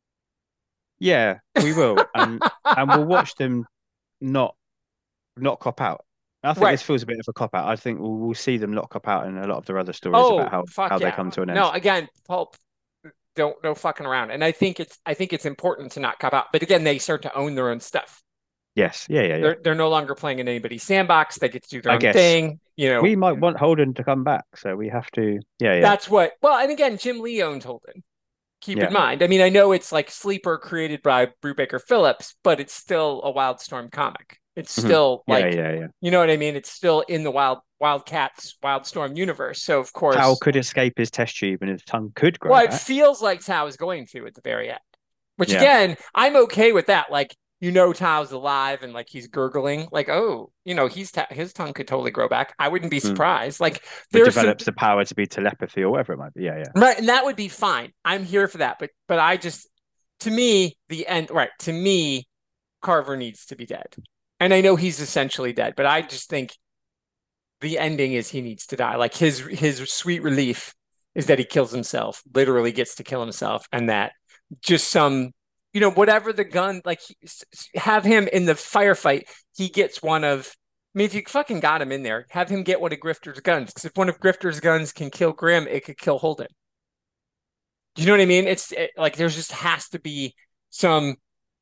Yeah, we will, and we'll watch them not not cop out. I think Right. this feels a bit of a cop out. I think we'll see them not cop out in a lot of their other stories about Oh, fuck how they yeah. come to an No, end. again, pulp, don't no fucking around. And I think it's important to not cop out. But again, they start to own their own stuff. Yes, yeah, yeah, yeah. They're no longer playing in anybody's sandbox. They get to do their I own guess thing. we might want Holden to come back, so we have to. Yeah, yeah, That's what, well, and again, Jim Lee owned Holden. Keep in yeah. mind. I mean, I know it's like Sleeper created by Brubaker Phillips, but it's still a Wildstorm comic. It's Mhm. still Yeah, like, yeah, yeah. you know what I mean? It's still in the Wildcats Wildstorm universe. So of Tao course, could escape his test tube and his tongue could grow well, it back. feels like Tao is going to at the very end. Which Yeah. again, I'm okay with that. Like, Tao's alive and like he's gurgling. Like, oh, his tongue could totally grow back. I wouldn't be Mm. surprised. Like, It there's some develops the power to be telepathy or whatever it might be. Yeah, yeah. right, and that would be fine. I'm here for that. But I just, to me, the end. Right, to me, Carver needs to be dead, and I know he's essentially dead. But I just think the ending is he needs to die. Like his sweet relief is that he kills himself, literally gets to kill himself, and that just some, whatever the gun, like have him in the firefight, he gets one of. I mean, if you fucking got him in there, have him get one of Grifter's guns. Because if one of Grifter's guns can kill Grimm, it could kill Holden. Do you know what I mean? Like there's just has to be some,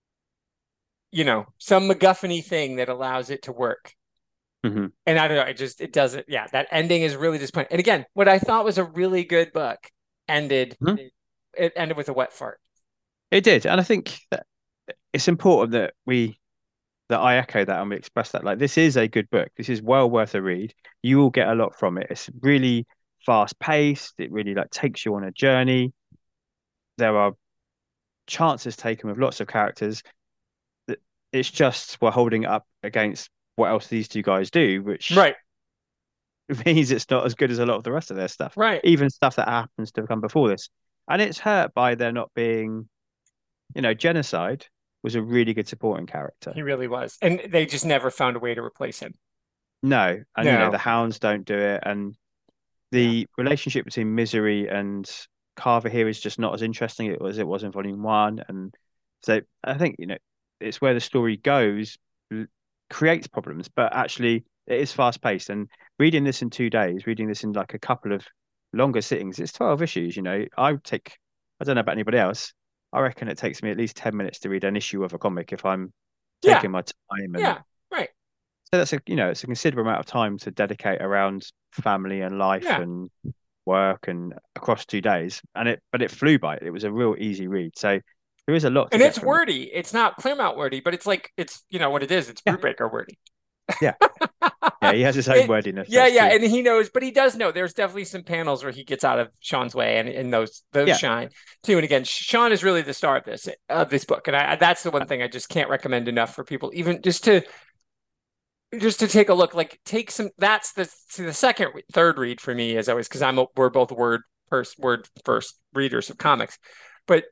some MacGuffin thing that allows it to work. Hmm. And I don't know, it doesn't. Yeah, that ending is really disappointing. And again, what I thought was a really good book ended. Hmm. It ended with a wet fart. It did, and I think that it's important that I echo that and we express that. Like this is a good book. This is well worth a read. You will get a lot from it. It's really fast paced. It really like takes you on a journey. There are chances taken with lots of characters. It's just we're holding it up against what else these two guys do, which Right, means it's not as good as a lot of the rest of their stuff, right. even stuff that happens to have come before this. And it's hurt by there not being, Genocide was a really good supporting character. He really was, and they just never found a way to replace him. No, and No, the hounds don't do it, and yeah, the relationship between Misery and Carver here is just not as interesting as it was in Volume One, and so I think it's where the story goes creates problems, but actually it is fast paced. And reading this in 2 days, reading this in like a couple of longer sittings, it's 12 issues. I don't know about anybody else. I reckon it takes me at least 10 minutes to read an issue of a comic if I'm yeah, taking my time. And yeah, right, so it's a considerable amount of time to dedicate around family and life yeah. and work and across 2 days. But it flew by. It was a real easy read. So there is a lot to And get it's from it. wordy. It's not Claremont wordy, but it's like it's what it is. It's Yeah, Brubaker wordy. yeah, yeah. He has his own It, wordiness. yeah, That's yeah, true. and he knows, but he does know. There's definitely some panels where he gets out of Sean's way, and those Yeah, shine too. And again, Sean is really the star of this book, and that's the one thing I just can't recommend enough for people, even just to take a look. Like take some. That's the third read for me is always because we're both word first readers of comics, but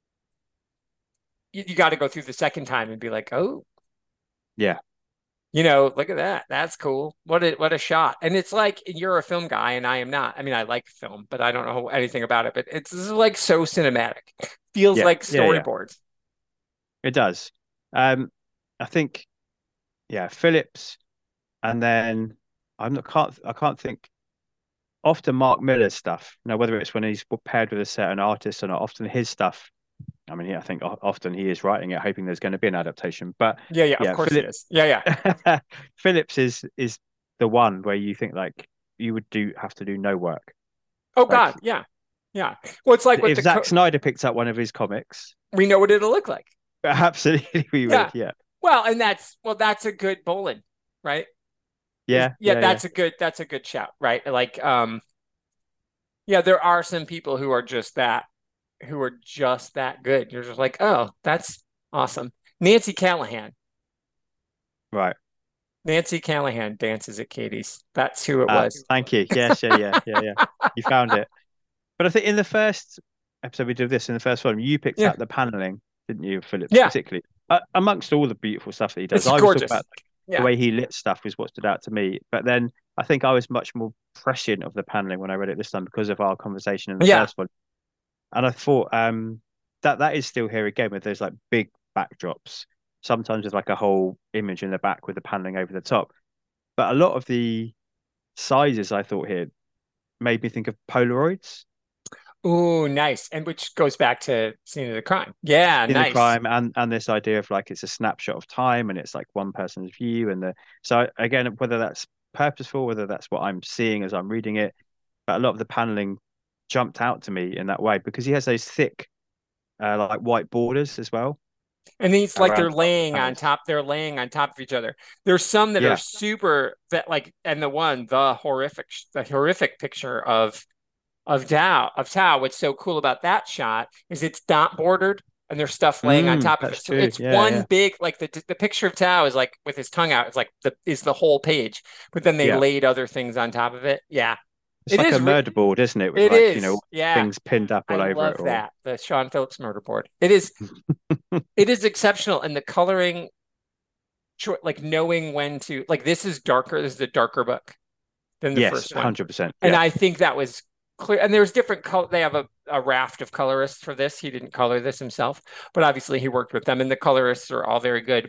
you got to go through the second time and be like, oh, yeah, look at that. That's cool. What a shot. And it's like you're a film guy and I am not. I mean, I like film, but I don't know anything about it. But it's this is like so cinematic. Feels yeah, like yeah, yeah. storyboards. It does. I think Phillips, and then I can't think. Often Mark Miller's stuff. Whether it's when he's paired with a certain artist or not, often his stuff. I mean, yeah, I think often he is writing it, hoping there's going to be an adaptation. But Yeah, yeah, of yeah, course he is. Yeah, yeah. Phillips is the one where you think like you would have to do no work. Oh Like God, yeah. Yeah. Well, it's like what If Zack Snyder picked up one of his comics, we know what it'll look like. absolutely we Yeah. would. Yeah. Well, and that's a good Bolin, right? Yeah. Yeah, Yeah. Yeah. that's a good shout, right? Like, yeah, there are some people who are just that good. You're just like, oh, that's awesome. Nancy Callahan. Right. Nancy Callahan dances at Katie's. That's who it was. Thank you. Yes. Yeah. Yeah. Yeah. Yeah. You found it. But I think in the first episode we did this in the first one, you picked Yeah. out the paneling, didn't you, Phillips, Yeah. particularly amongst all the beautiful stuff that he does. It's I was talking gorgeous. about the Yeah. way he lit stuff was what stood out to me. But then I think I was much more prescient of the paneling when I read it this time because of our conversation in the Yeah. first one. And I thought that is still here again with those like big backdrops, sometimes with like a whole image in the back with the paneling over the top. But a lot of the sizes I thought here made me think of Polaroids. Ooh, nice. And which goes back to Scene of the Crime. Yeah, In the nice. crime and this idea of like it's a snapshot of time and it's like one person's view and the so again whether that's purposeful, whether that's what I'm seeing as I'm reading it, but a lot of the paneling jumped out to me in that way because he has those thick like white borders as well And it's like around a lot of the panels. they're laying on top of each other. There's some that are Yeah. super that like, and the horrific picture of Tao. What's so cool about that shot is it's dot bordered and there's stuff laying on top of That's it. So true. it's Yeah, one yeah. big like the picture of Tao is like with his tongue out. It's like the whole page, but then they Yeah. laid other things on top of it. Yeah, It's it like a is. murder board, isn't it? With It like, is. Yeah, things pinned up I all over love it or that the Sean Phillips murder board. It is. It is exceptional, and the coloring, like knowing when to like this is darker. This is a darker book than the yes, first one. 100%. And Yeah. I think that was clear. And there's different color. They have a raft of colorists for this. He didn't color this himself, but obviously he worked with them. And the colorists are all very good.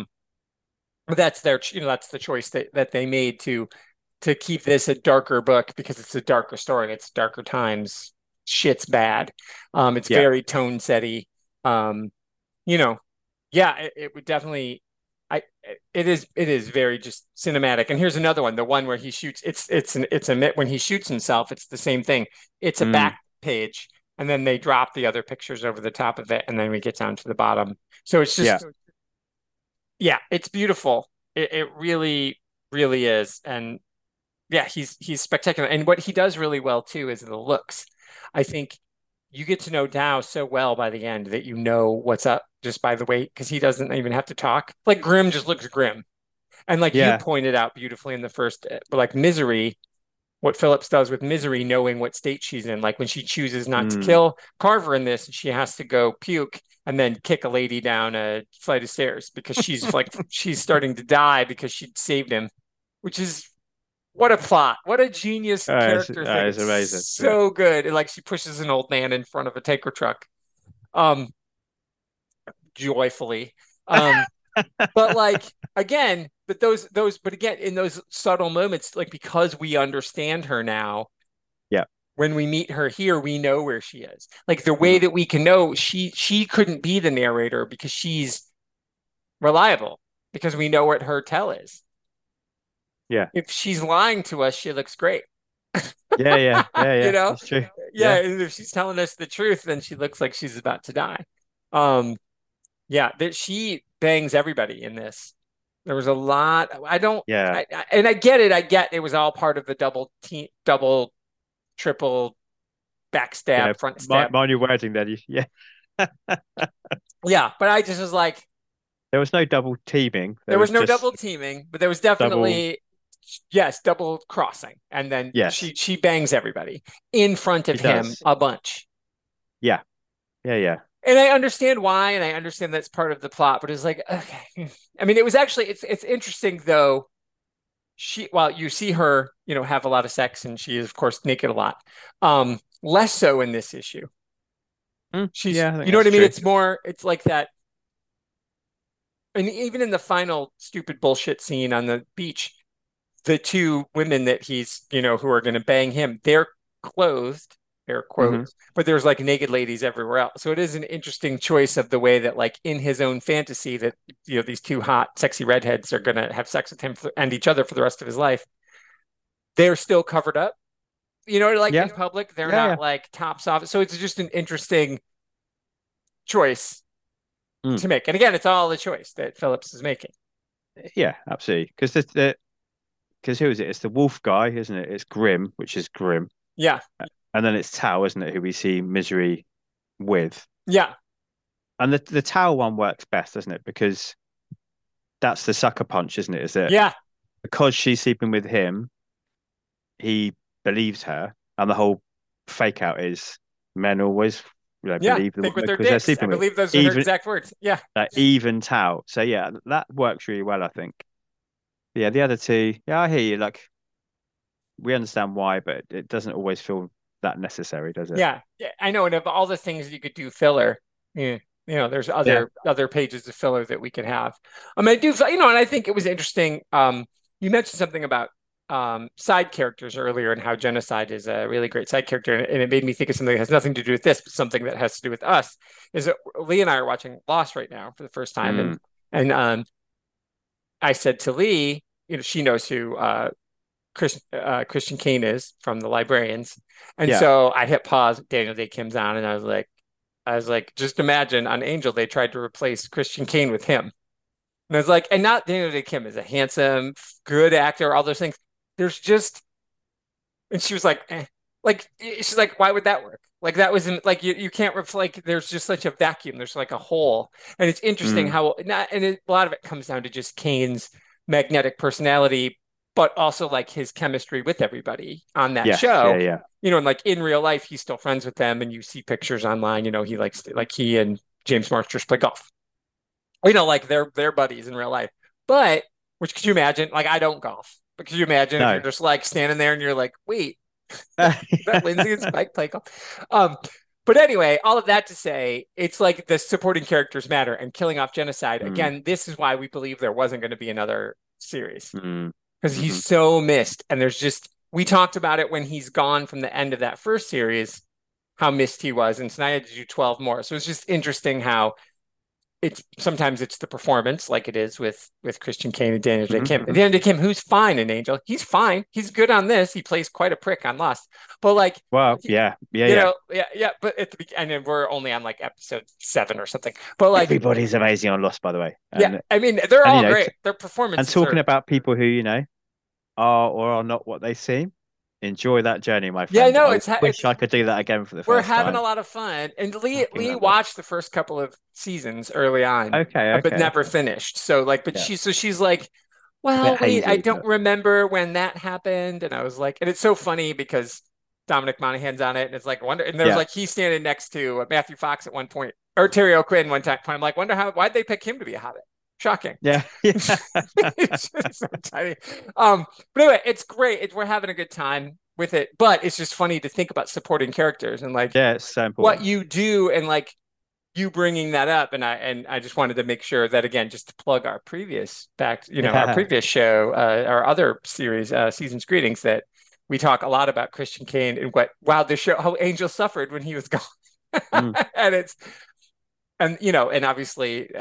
But that's that's the choice that they made to keep this a darker book because it's a darker story. It's darker times. Shit's bad. It's Yeah. very tone setty. You know, yeah, it would definitely. It is very just cinematic. And here's another one, the one where he shoots. It's when he shoots himself. It's the same thing. It's a Mm, back page, and then they drop the other pictures over the top of it, and then we get down to the bottom. So it's yeah. just yeah, it's beautiful. It really really is, and yeah, he's spectacular. And what he does really well too is the looks. I think you get to know Dow so well by the end that you know what's up just by the way, because he doesn't even have to talk. Like Grim just looks grim. And like you Yeah. pointed out beautifully in the first, like Misery, what Phillips does with Misery, knowing what state she's in, like when she chooses not to Mm, kill Carver in this, and she has to go puke and then kick a lady down a flight of stairs because she's like she's starting to die because she saved him, which is what a plot. What a genius character thing. it's amazing. Yeah. So good. And like she pushes an old man in front of a tanker truck. Um, joyfully. Um, but like again, but again, in those subtle moments, like because we understand her now, Yeah. when we meet her here, we know where she is. Like the way Mhm. that we can know she couldn't be the narrator because she's reliable, because we know what her tell is. Yeah. If she's lying to us, she looks great. Yeah. Yeah. Yeah. You Yeah. know? It's true. Yeah, Yeah. and if she's telling us the truth, then she looks like she's about to die. Um, yeah, that she bangs everybody in this. There was a lot. I don't, Yeah. and I get it. I get it was all part of the double, triple Yeah. backstab, front stab. Mind your wording then. Yeah. Yeah, but I just was like, There was no double teaming. there There was was no just double teaming, but there was double. definitely, yes, double crossing, and then Yes. she bangs everybody in front He of him does. a bunch. Yeah. Yeah. Yeah. And I understand why, and I understand that's part of the plot, but it's like, okay. I mean, it was actually it's interesting though. Well, you see her, have a lot of sex, and she is, of course, naked a lot. Less so in this issue. Yeah. I think You know what that's I mean? true. It's like that. And even in the final stupid bullshit scene on the beach, the two women that he's, who are going to bang him, they're clothed, air Hmm. quotes, but there's like naked ladies everywhere else. So it is an interesting choice of the way that, like, in his own fantasy, that, these two hot, sexy redheads are going to have sex with him and each other for the rest of his life. They're still covered up You know, like Yeah, in public, they're yeah, not yeah. like tops off. So it's just an interesting choice Mm. to make. And again, it's all the choice that Phillips is making. Yeah, absolutely. Because who is it? It's the wolf guy, isn't it? It's Grim, which is Grim, Yeah. and then it's Tao, isn't it? Who we see Misery with, Yeah. and the Tao one works best, doesn't it? Because that's the sucker punch, isn't it? Is that Yeah. because she's sleeping with him, he believes her, and the whole fake out is men always, Yeah. believe the Think woman with their because they're dicks. I sleeping with. believe those are her Even exact words. Yeah. even Tao. So yeah, that works really well, I think. Yeah, the other two, yeah, I hear you. Like we understand why, but it doesn't always feel that necessary, does it? Yeah. Yeah. I know. And of all the things you could do filler, yeah, there's Yeah. other pages of filler that we could have. I do, and I think it was interesting. You mentioned something about side characters earlier and how Genocide is a really great side character. And it made me think of something that has nothing to do with this, but something that has to do with us. Is that Lee and I are watching Lost right now for the first time. Mm. And I said to Lee, she knows who Christian Kane is from the Librarians. And Yeah. so I hit pause, Daniel Day Kim's on, and I was like, just imagine on Angel, they tried to replace Christian Kane with him. And I was like, and not Daniel Day Kim is a handsome, good actor, all those things. There's just, and she was like, like, she's like, why would that work? Like that wasn't like you can't like there's just such a vacuum. There's like a hole. And it's interesting Mm. how not and a lot of it comes down to just Kane's magnetic personality, but also like his chemistry with everybody on that Yes. Yeah. show. Yeah. And like in real life, he's still friends with them, and you see pictures online. He likes like he and James Marsters play golf. Like they're buddies in real life. But which could you imagine? Like I don't golf, but could you imagine if you're No. just like standing there and you're like, wait, that Lindsay and Spike play golf? But anyway, all of that to say, it's like the supporting characters matter and killing off Genocide. Mm. Again, this is why we believe there wasn't going to be another series Mm. because he's Hmm. so missed. And there's just we talked about it when he's gone from the end of that first series, how missed he was, and tonight I had to do 12 more. So it's just interesting how it's sometimes it's the performance, like it is with Christian Kane and Daniel Day Hmm. Kim. Hmm. Daniel Day Kim, who's fine in Angel, he's fine. He's good on this. He plays quite a prick on Lost, but like, Well, yeah. Yeah. Yeah. yeah, yeah. But at the beginning, and we're only on like episode 7 or something. But like, Everybody's amazing on Lost, by the way. yeah, And I mean, they're and all great. Their and performances talking are. about people who are or are not what they seem. Enjoy that journey, my Yeah, friend. no, I it's wish I could do that again for the we're first having a time. lot of fun. And Fucking Lee love it. watched the first couple of seasons early on, Okay, but okay. never finished. So like, but Yeah. she's like, A bit well, wait, I hazy, don't but remember when that happened. And I was like, and it's so funny because Dominic Monaghan's on it, and it's like wonder, and there's yeah. like he's standing next to Matthew Fox at one point, or Terry O'Quinn one time. I'm like, wonder why'd they pick him to be a Hobbit? Shocking. Yeah. Yeah. It's just so tiny. But anyway, it's great. We're having a good time with it, but it's just funny to think about supporting characters and like Yeah, it's so what important. you do and like you bringing that up. And I just wanted to make sure that again, just to plug our previous our Yeah. previous show, our other series, Seasons Greetings, that we talk a lot about Christian Kane and the show, how Angel suffered when he was gone. Mm. and it's, and obviously,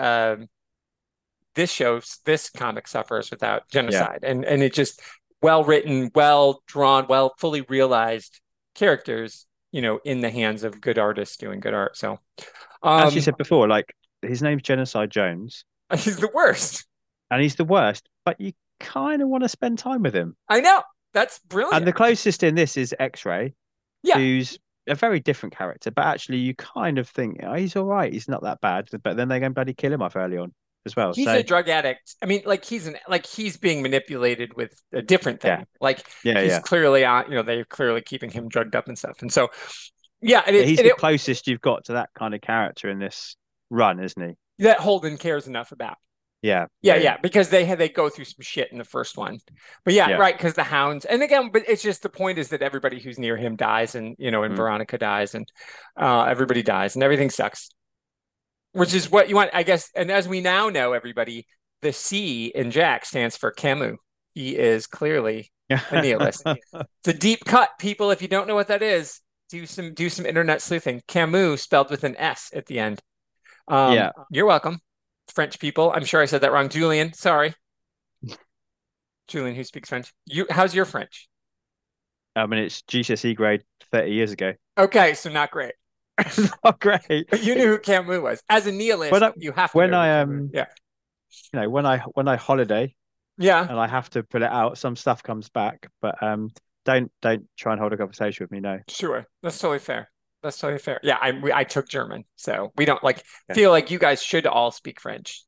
this comic suffers without Yeah. Genocide, and it just well written, well drawn, well fully realized characters, in the hands of good artists doing good art. So, As you um, said before, like his name's Genocide Jones, he's the worst. and he's the worst, but you kind of want to spend time with him. I know that's And brilliant. the closest in this is X-Ray, Yeah, who's a very different character, but actually you kind of think, oh, he's all right, he's not that bad. But then they go and bloody kill him off early on as well. he's a So drug addict. I mean, like he's being manipulated with a different yeah, thing. Like yeah, he's yeah. clearly on. They're clearly keeping him drugged up and stuff. And so, yeah, and But it, he's and the it closest you've got to that kind of character in this run, isn't he? that Holden cares enough about. Yeah, Yeah, yeah, yeah, yeah, because they go through some shit in the first one. But yeah, yeah. right, because the hounds, and again, but it's just the point is that everybody who's near him dies, and Mm. Veronica dies, and everybody dies, and everything sucks. Which is what you want, I guess. And as we now know, everybody, the C in Jack stands for Camus. He is clearly a nihilist. It's a deep cut, people. If you don't know what that is, do some internet sleuthing. Camus spelled with an S at the end. Yeah. You're welcome, French people. I'm sure I said that wrong. Julian, sorry. Julian, who speaks French. How's your French? I mean, it's GCSE grade 30 years ago. Okay, so not great. Not great. But you knew who Camus was. As a When nihilist, I you have to when know who I Camus. Yeah. when I holiday Yeah, and I have to pull it out, some stuff comes back. But don't try and hold a conversation with me. No. sure. That's totally fair. That's totally fair. Yeah, I took German, so we don't like Yeah. feel like you guys should all speak French.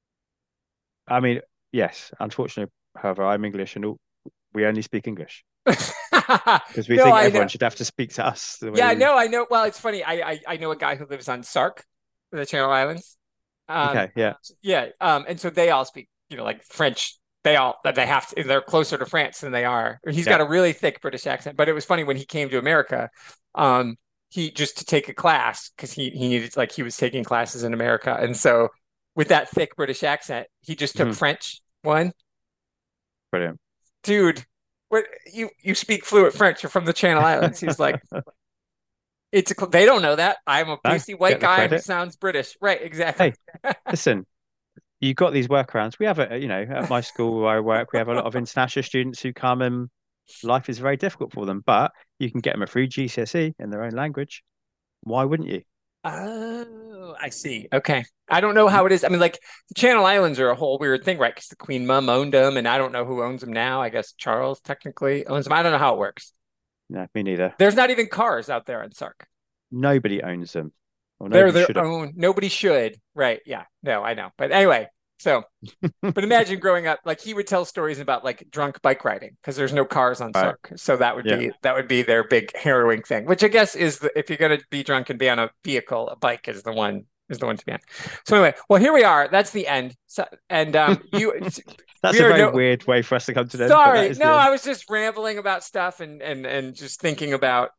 I mean, yes. Unfortunately, however, I'm English and we only speak English because we No, think I everyone know. should have to speak to us the way Yeah, we. I know. Well, it's funny. I know a guy who lives on Sark, the Channel Islands. Um, Okay. Yeah. yeah. And so they all speak, like French. They have to. They're closer to France than they are. He's Yeah. got a really thick British accent. But it was funny when he came to America. Um, he just to take a class because he needed like he was taking classes in America, and so with that thick British accent, he just took Mhm. French one. Brilliant. Dude, what you speak fluent French? You're from the Channel Islands. He's like, they don't know that. I'm a No, pasty white get the guy who credit. sounds British. Right, exactly. Hey, listen, you got these workarounds. We have at my school where I work, we have a lot of international students who come and life is very difficult for them, but you can get them a free GCSE in their own language. Why wouldn't you? Oh, I see. Okay. I don't know Mhm. how it is. I mean, like the Channel Islands are a whole weird thing, right? Because the Queen Mum owned them, and I don't know who owns them now. I guess Charles technically owns them. I don't know how it works. No, me neither. There's not even cars out there in Sark. Nobody owns them, or They're nobody their should have. own. Nobody should. Right. Yeah. No, I know. But anyway, so but imagine growing up, like he would tell stories about like drunk bike riding because there's no cars on Right. Sark. So Yeah. that would be their big harrowing thing, which I guess is if you're gonna be drunk and be on a vehicle, a bike is the one to be on. So anyway, well here we are. That's the end. So and That's we a are very no weird way for us to come to an end, but that sorry. is No, the end. I was just rambling about stuff and just thinking about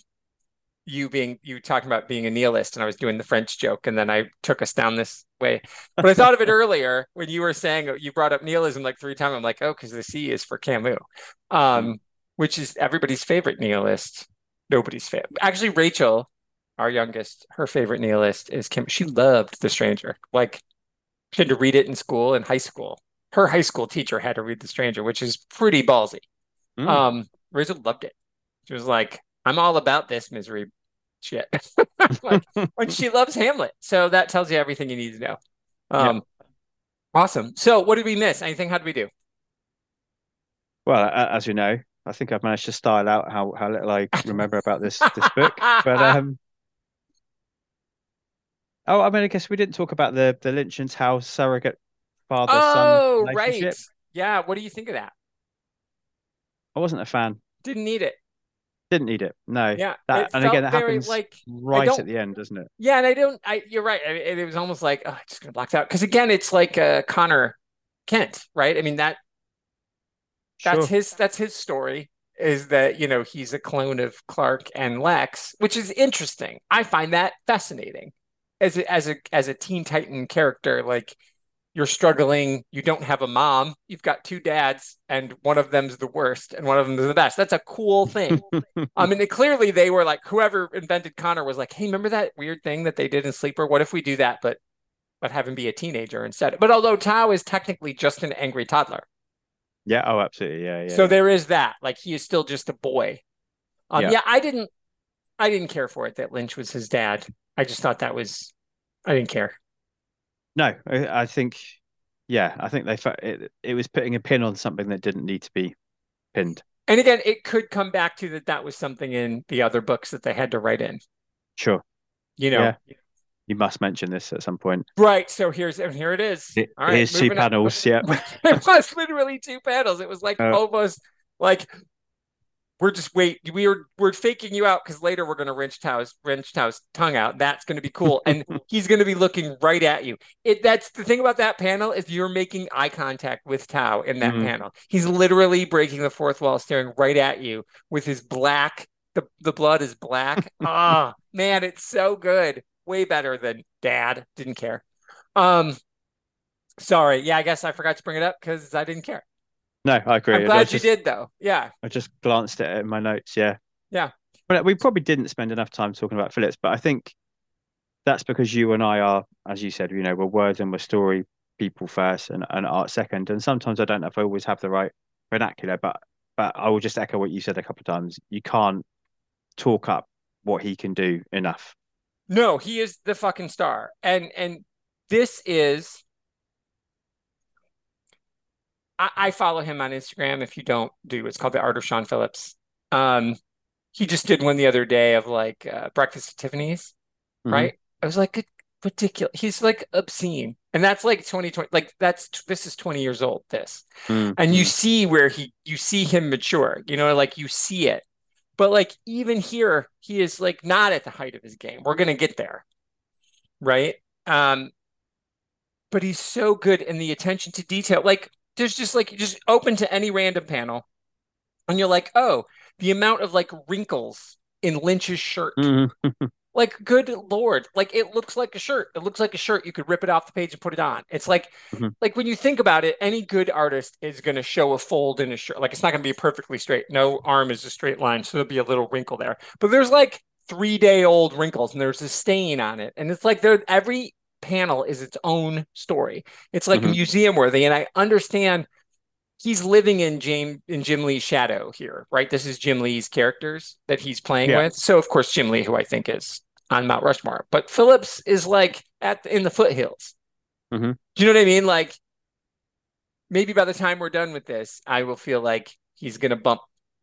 you talking about being a nihilist and I was doing the French joke and then I took us down this way. But I thought of it earlier when you were saying you brought up nihilism like three times. I'm like, oh, because the C is for Camus, Mm. which is everybody's favorite nihilist. Nobody's favorite. Actually, Rachel, our youngest, her favorite nihilist is Camus. She loved The Stranger. Like she had to read it in school in high school. Her high school teacher had to read The Stranger, which is pretty ballsy. Mm. Rachel loved it. She was like, I'm all about this misery shit. Like when she loves Hamlet. So that tells you everything you need to know. Yeah. Um, awesome. So what did we miss? Anything? How did we do? Well, as you know, I think I've managed to style out how little I remember about this book. But oh, I mean, I guess we didn't talk about the Lynch and Howe surrogate father-son Oh, right. relationship. Yeah. What do you think of that? I wasn't a fan. Didn't need it. Didn't need it. No. Yeah. That It and again, felt it very happens like I right at don't the end, doesn't it? yeah, and I don't you're right. It was almost like oh, it's just gonna block out. Because again, it's like Connor Kent, right? I mean Sure. that's his story is that he's a clone of Clark and Lex, which is interesting. I find that fascinating as a Teen Titan character. Like you're struggling, you don't have a mom, you've got two dads, and one of them's the worst and one of them is the best. That's a cool thing. I mean, clearly they were like whoever invented Connor was like, hey, remember that weird thing that they did in Sleeper? What if we do that, but have him be a teenager instead? But although Tao is technically just an angry toddler. Yeah. Oh, absolutely. Yeah. Yeah. So Yeah. there is that. Like he is still just a boy. Yeah. Yeah, I didn't care for it that Lynch was his dad. I just thought that was I didn't care. No, I think, yeah, I think it was putting a pin on something that didn't need to be pinned. And again, it could come back to that was something in the other books that they had to write in, Sure. you know. Yeah. You must mention this at some point. Right. So here it is. All right, Here's two moving on. panels. Yeah. It was literally two panels. It was like Uh, almost like we're faking you out because later we're going to wrench Tao's tongue out. That's going to be cool, and he's going to be looking right at you. That's the thing about that panel is you're making eye contact with Tao in that mm, panel. He's literally breaking the fourth wall, staring right at you with his black. The blood is black. Ah, man, it's so good. Way better than Dad. Didn't care. Um, sorry. Yeah, I guess I forgot to bring it up because I didn't care. no, I I'm agree. glad you did though. Yeah, I just glanced at it in my notes. Yeah. yeah. But we probably didn't spend enough time talking about Phillips, but I think that's because you and I are, as you said, we're words and we're story people first and art second. And sometimes I don't know if I always have the right vernacular, but but I will just echo what you said a couple of times. You can't talk up what he can do enough. No, he is the fucking star. And this is I follow him on Instagram. If you don't do, it's called The Art of Sean Phillips. Um, he just did one the other day of like Breakfast at Tiffany's, Hmm. right? I was like, ridiculous. He's like obscene. And that's like 2020, like this is 20 years old, this. And you Mm-hmm. see where you see him mature, like you see it. But like even here, he is like not at the height of his game. We're gonna get there, right? Um, but he's so good in the attention to detail. Like there's just like just open to any random panel, and you're like, oh, the amount of like wrinkles in Lynch's shirt. Hmm. Like, good Lord. Like it looks like a shirt. It looks like a shirt. You could rip it off the page and put it on. It's like when you think about it, any good artist is going to show a fold in a shirt. Like it's not going to be perfectly straight. No arm is a straight line, so there'll be a little wrinkle there. But there's like 3-day old wrinkles, and there's a stain on it, and it's like every panel is its own story. It's like Hmm. museum worthy, and I understand he's living in Jim Lee's shadow here, right? This is Jim Lee's characters that he's playing Yeah. with. So of course Jim Lee, who I think is on Mount Rushmore, but Phillips is like in the foothills. Hmm. Do you know what I mean? Like maybe by the time we're done with this, I will feel like he's gonna bump,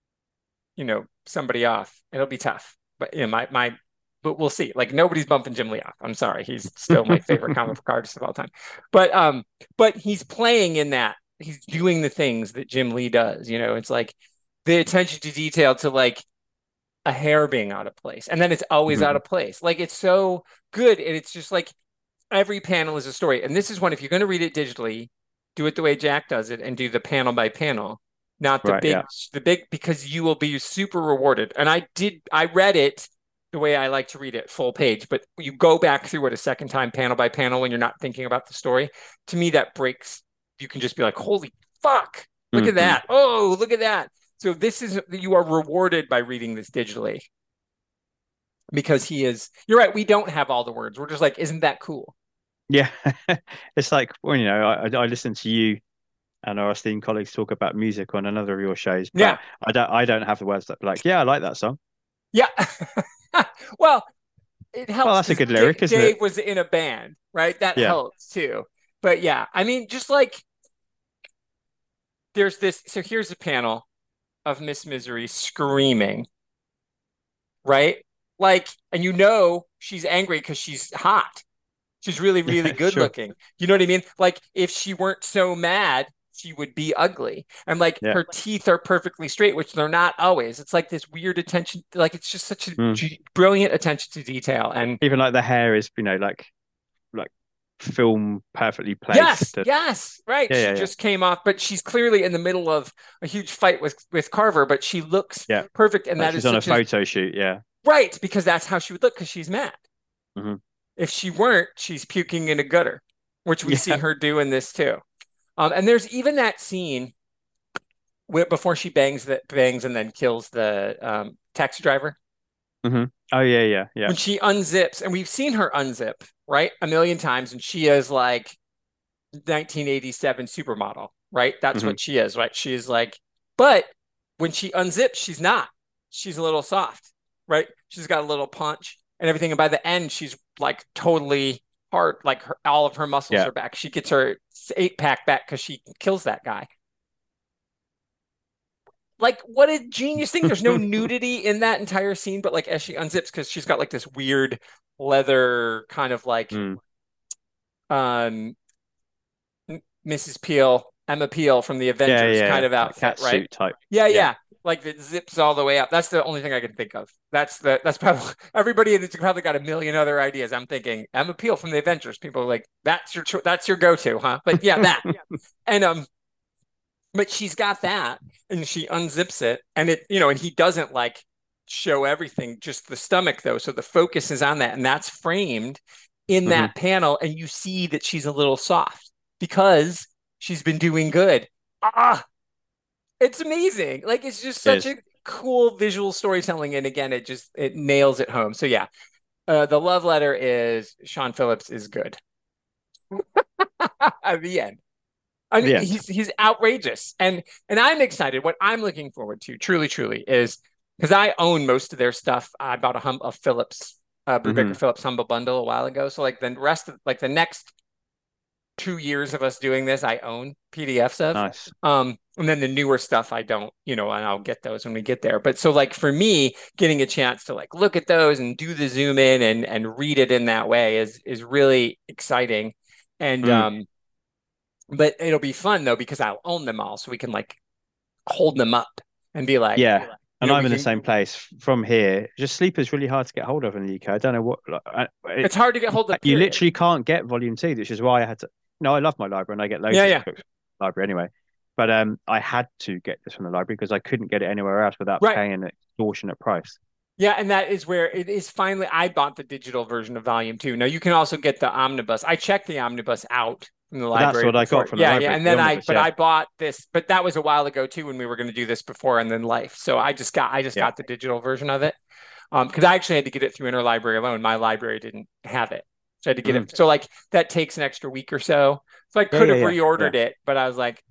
somebody off. It'll be tough, but but we'll see. Like nobody's bumping Jim Lee off. I'm sorry, he's still my favorite comic book artist of all time. But he's playing in that. He's doing the things that Jim Lee does. It's like the attention to detail to like a hair being out of place, and then it's always out Hmm. of place. Like it's so good, and it's just like every panel is a story. And this is one, if you're going to read it digitally, do it the way Jack does it and do the panel by panel, not Right. Yeah. because you will be super rewarded. And I read it the way I like to read it, full page, but you go back through it a second time, panel by panel, when you're not thinking about the story. To me, that breaks. You can just be like, holy fuck, look at Hmm. that. Oh, look at that. So you are rewarded by reading this digitally because you're right. We don't have all the words. We're just like, isn't that cool? Yeah. It's like when I listen to you and our esteemed colleagues talk about music on another of your shows, Yeah. but I don't have the words that like, yeah, I like that song. Yeah. Well, it Well, helps that's a because good lyric, isn't it? Dave was in a band, right? That Yeah. helps too. But yeah, I mean, just like there's this. So here's a panel of Miss Misery screaming, right? Like, and she's angry because she's hot. She's really, really Yeah, good sure. looking. You know what I mean? Like, if she weren't so mad, she would be ugly. And like Yeah. her teeth are perfectly straight, which they're not always. It's like this weird attention. Like, it's just such a Mm. brilliant attention to detail. And Even like the hair is, like film perfectly yes, placed. And, yes, right. yeah, She yeah, yeah. just came off, but she's clearly in the middle of a huge fight with Carver, but she looks Yeah. perfect. And Like that is she's on a such a photo shoot. Yeah. right, because that's how she would look because she's mad. Hmm. If she weren't, she's puking in a gutter, which we see Yeah. her do in this too. And there's even that scene before she bangs and then kills the taxi driver Hmm. Oh yeah, yeah, yeah. when she unzips, and we've seen her unzip right a million times, and she is like 1987 supermodel, right? That's Hmm. what she is, right? She is like, but when she unzips, she's not. She's a little soft, right? She's got a little punch and everything. And by the end, she's like totally hard, like all of her muscles Yeah. are back. She gets her 8-pack back because she kills that guy. Like, what a genius thing. There's no nudity in that entire scene, but like as she unzips, because she's got like this weird leather kind of like Mm. um Mrs. Peel, Emma Peel from the Yeah, Avengers yeah, kind yeah. of Like outfit, cat right? suit type. Yeah, Yeah. yeah. Like that zips all the way up. That's the only thing I can think of. That's probably everybody that's probably got a million other ideas. I'm thinking Emma Peel from the Avengers. People are like, that's your go-to, huh? But yeah, that. And but she's got that and she unzips it and and he doesn't like show everything, just the stomach though. So the focus is on that and that's framed in Hmm. that panel and you see that she's a little soft because she's been doing good. Ah, it's amazing. Like it's just such Is. a cool visual storytelling and again it nails it home. So yeah, the love letter is Sean Phillips is good. At the end. I mean, The end. he's outrageous, and I'm excited. What I'm looking forward to, truly, truly, is because I own most of their stuff. I bought a Phillips, Brubaker Hmm. Phillips Humble Bundle a while ago. So like the rest of like the next 2 years of us doing this, I own PDFs of. Nice. And then the newer stuff I don't, and I'll get those when we get there. But so like for me, getting a chance to like look at those and do the zoom in and read it in that way is really exciting. And Mm. but it'll be fun though because I'll own them all, so we can like hold them up and be like, Yeah. And we I'm in the can. same place from here. Just Sleeper's really hard to get hold of in the UK. I don't know what, It's hard to get hold of, you period. literally can't get volume two, which is why I had to, I love my library and I get loads Yeah, of yeah, books from the library anyway. But I had to get this from the library because I couldn't get it anywhere else without right. paying an extortionate price. Yeah, and that is where it is finally. I bought the digital version of Volume 2. Now you can also get the omnibus. I checked the omnibus out from the But that's library what I before. got from the Yeah, yeah. library, And the then omnibus. but Yeah. I bought this, but that was a while ago too when we were going to do this before and then Life. So I just Yeah. got the digital version of it. Because I actually had to get it through interlibrary alone. My library didn't have it. So I had to get Mm. it. So like that takes an extra week or so. So I Yeah. could Yeah. have Yeah. Yeah. reordered it, but I was like,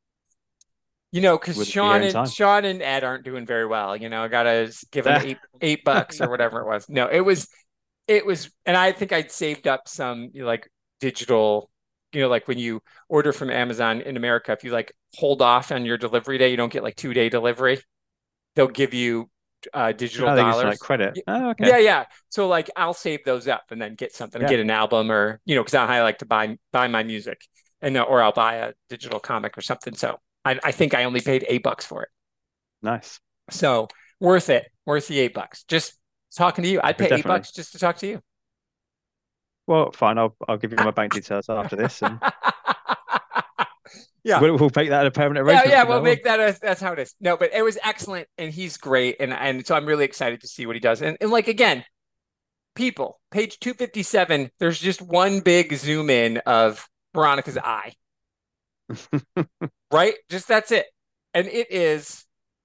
because Wouldn't be here in time. Sean and Ed aren't doing very well. I gotta give them $8 or whatever it was. No, it was, and I think I'd saved up some like digital, like when you order from Amazon in America, if you like hold off on your delivery day, you don't get like 2-day delivery. They'll give you digital Oh, they just like dollars. credit. Oh, okay. Yeah, yeah. So like I'll save those up and then get something, Yeah. get an album or because I like to buy my music and or I'll buy a digital comic or something. So I think I only paid $8 for it. Nice. So worth it, worth the $8. Just talking to you, I'd pay eight Definitely. bucks just to talk to you. Well, fine. I'll give you my bank details after this, and Yeah. we'll make that a permanent Yeah, arrangement yeah, from we'll now on. make that that's how it is. No, but it was excellent and he's great. And so I'm really excited to see what he does. And like again, people, page 257, there's just one big zoom in of Veronica's eye, right? Just that's it. And it is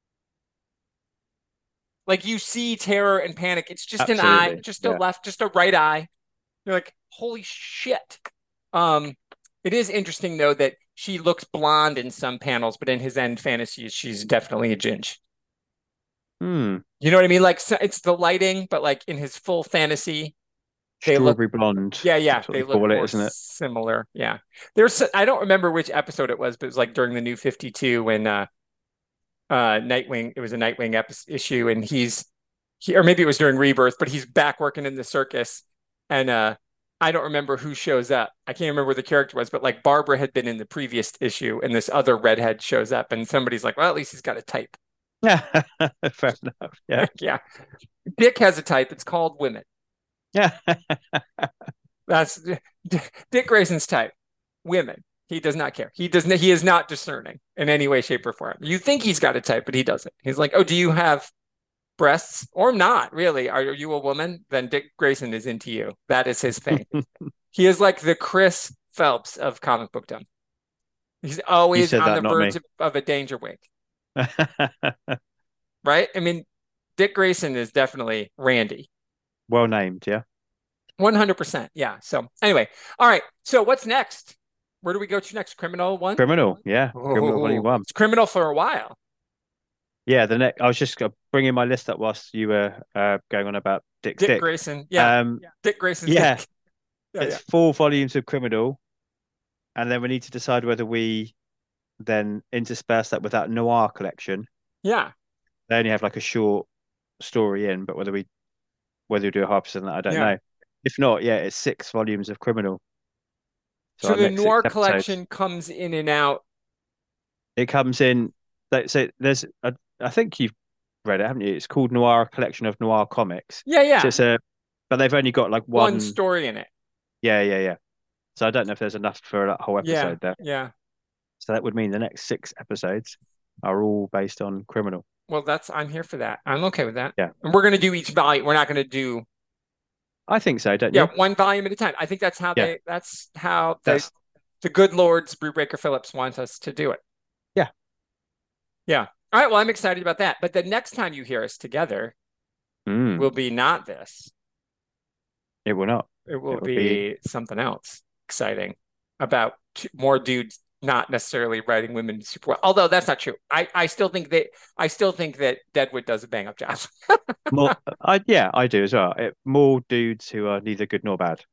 like you see terror and panic. It's just an eye, Absolutely. just a Yeah. left, just a right eye. You're like, holy shit. Um, it is interesting though that she looks blonde in some panels, but in his end fantasies, she's definitely a ginge. Hmm. You know what I mean? Like so it's the lighting, but like in his full fantasy, they look, Strawberry blonde. yeah, yeah, That's what they they look call it, more isn't it? similar. Yeah. I don't remember which episode it was, but it was like during the New 52 when Nightwing, it was a Nightwing issue, and or maybe it was during Rebirth, but he's back working in the circus, and I don't remember who shows up. I can't remember where the character was, but like Barbara had been in the previous issue, and this other redhead shows up, and somebody's like, well, at least he's got a type. Yeah. Fair enough. Yeah. Yeah. Dick has a type. It's called women. Yeah. That's Dick Grayson's type. Women. He does not care. He is not discerning in any way, shape, or form. You think he's got a type, but he doesn't. He's like, oh, do you have breasts or not? Really? Are you a woman? Then Dick Grayson is into you. That is his thing. He is like the Chris Phelps of comic bookdom. He's You always said on that, the not verge me. of a danger wink, right? I mean, Dick Grayson is definitely Randy. Well named, yeah. 100%. Yeah. So anyway, all right. So what's next? Where do we go to next? Criminal one? Criminal, yeah. Criminal Volume Oh, One. it's criminal for a while. Yeah, the next. I was just bringing my list up whilst you were going on about Dick's Dick Dick. Grayson. Yeah. Dick Grayson's Yeah, Dick. Yeah, it's yeah. 4 volumes of Criminal, and then we need to decide whether we then intersperse that with that Noir collection. Yeah. They only have like a short story in, but whether we do a half percent that, I don't Yeah. know. If not, yeah, it's 6 volumes of Criminal. So So our the next six noir episodes, collection comes in and out. it comes in. So there's I think you've read it, haven't you? It's called Noir Collection of Noir Comics. Yeah, So yeah. it's but they've only got like One one. story in it. Yeah, yeah, yeah. So I don't know if there's enough for that whole Yeah. episode there. Yeah. So that would mean the next 6 episodes are all based on Criminal. Well, I'm here for that. I'm okay with that. Yeah, And we're going to do each volume. We're not going to do, I think so, don't yeah, you? one volume at a time. I think Yeah, that's how that's the good Lords Brubaker Phillips wants us to do it. yeah. Yeah. All right. Well, I'm excited about that. But the next time you hear us together will Mm, be not this. it will not. It will It will be be something else exciting about more dudes not necessarily writing women super well. Although that's not true. I still think that Deadwood does a bang up job. More, I do as well. More dudes who are neither good nor bad.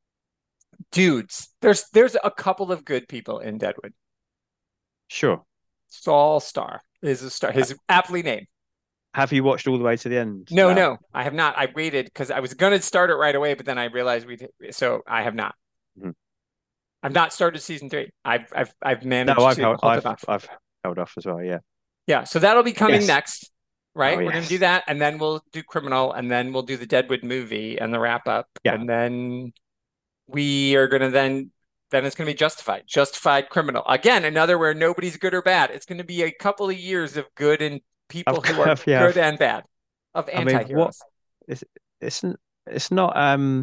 Dudes, there's a couple of good people in Deadwood. Sure. Saul Star is a star. His aptly named. Have you watched all the way to the end No, now? no, I have not. I waited because I was gonna start it right away, but then I realized so I have not. Mhm. I've not started season 3. I've No, managed to hold it off. I've held off as well. Yeah. Yeah, so that'll be coming Yes. next, Oh right? We're gonna do yes. that, and then we'll do Criminal, and then we'll do the Deadwood movie and the wrap up, Yeah. and then we are gonna then it's gonna be Justified, Justified Criminal. Again, another where nobody's good or bad. It's gonna be a couple of years of good and people who are Yeah. good and bad, of I mean, what anti-heroes. it's it's it's not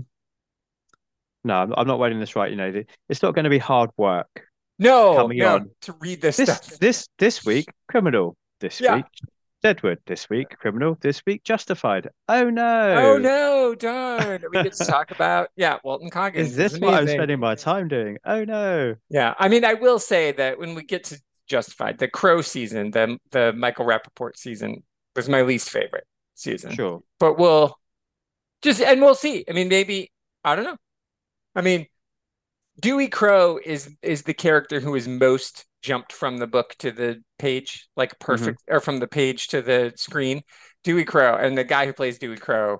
no, I'm not wording this right. It's not going to be hard work No, coming no, on. to read this This stuff. this this week, Criminal. This Yeah. week, Deadwood. This week, Criminal. This week, Justified. Oh Oh no. no, darn. We get to talk about, yeah, Walton Is Goggins is this what I'm amazing. spending my time doing? Oh no. Yeah, I mean, I will say that when we get to Justified, the Crow season, the Michael Rappaport season was my least favorite season. Sure. But we'll see. I mean, maybe I don't know. I mean, Dewey Crow is the character who is most jumped from the book to the page, like Hmm. perfect, or from the page to the screen. Dewey Crow, and the guy who plays Dewey Crow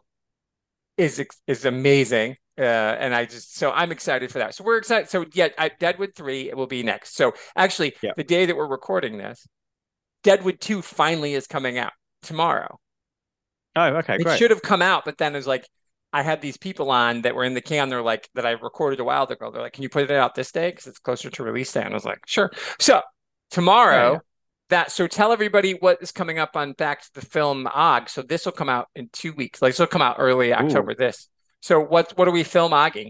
is amazing. And so I'm excited for that. So we're excited. So yeah, Deadwood 3 it will be next. So actually, Yeah. the day that we're recording this, Deadwood 2 finally is coming out tomorrow. Oh, okay, It great. should have come out, but then it was like I had these people on that were in the can. They're like that I recorded a while ago. They're like, "Can you put it out this day because it's closer to release day?" And I was like, "Sure." So Oh yeah. tomorrow, so tell everybody what is coming up on Back to the Film Og. So this will come out in 2 weeks. Like this will come out early Ooh. October. This. So what are we film ogging?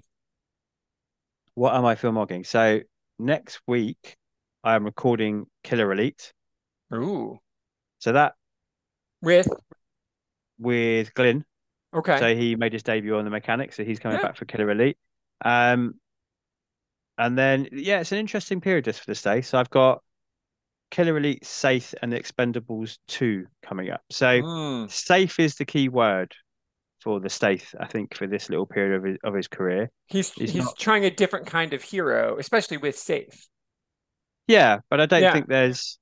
What am I filmlogging? So next week I am recording Killer Elite. Ooh, So that with with Glyn. okay, So he made his debut on the Mechanic, so he's coming yeah. back for Killer Elite. Um, and then yeah, it's an interesting period just for this day. So I've got Killer Elite, Safe, and the Expendables 2 coming up. So Mm. safe is the key word for the Staith, I think, for this little period of his career. He's He's not, trying a different kind of hero, especially with Safe. yeah, but I don't Yeah. think there's,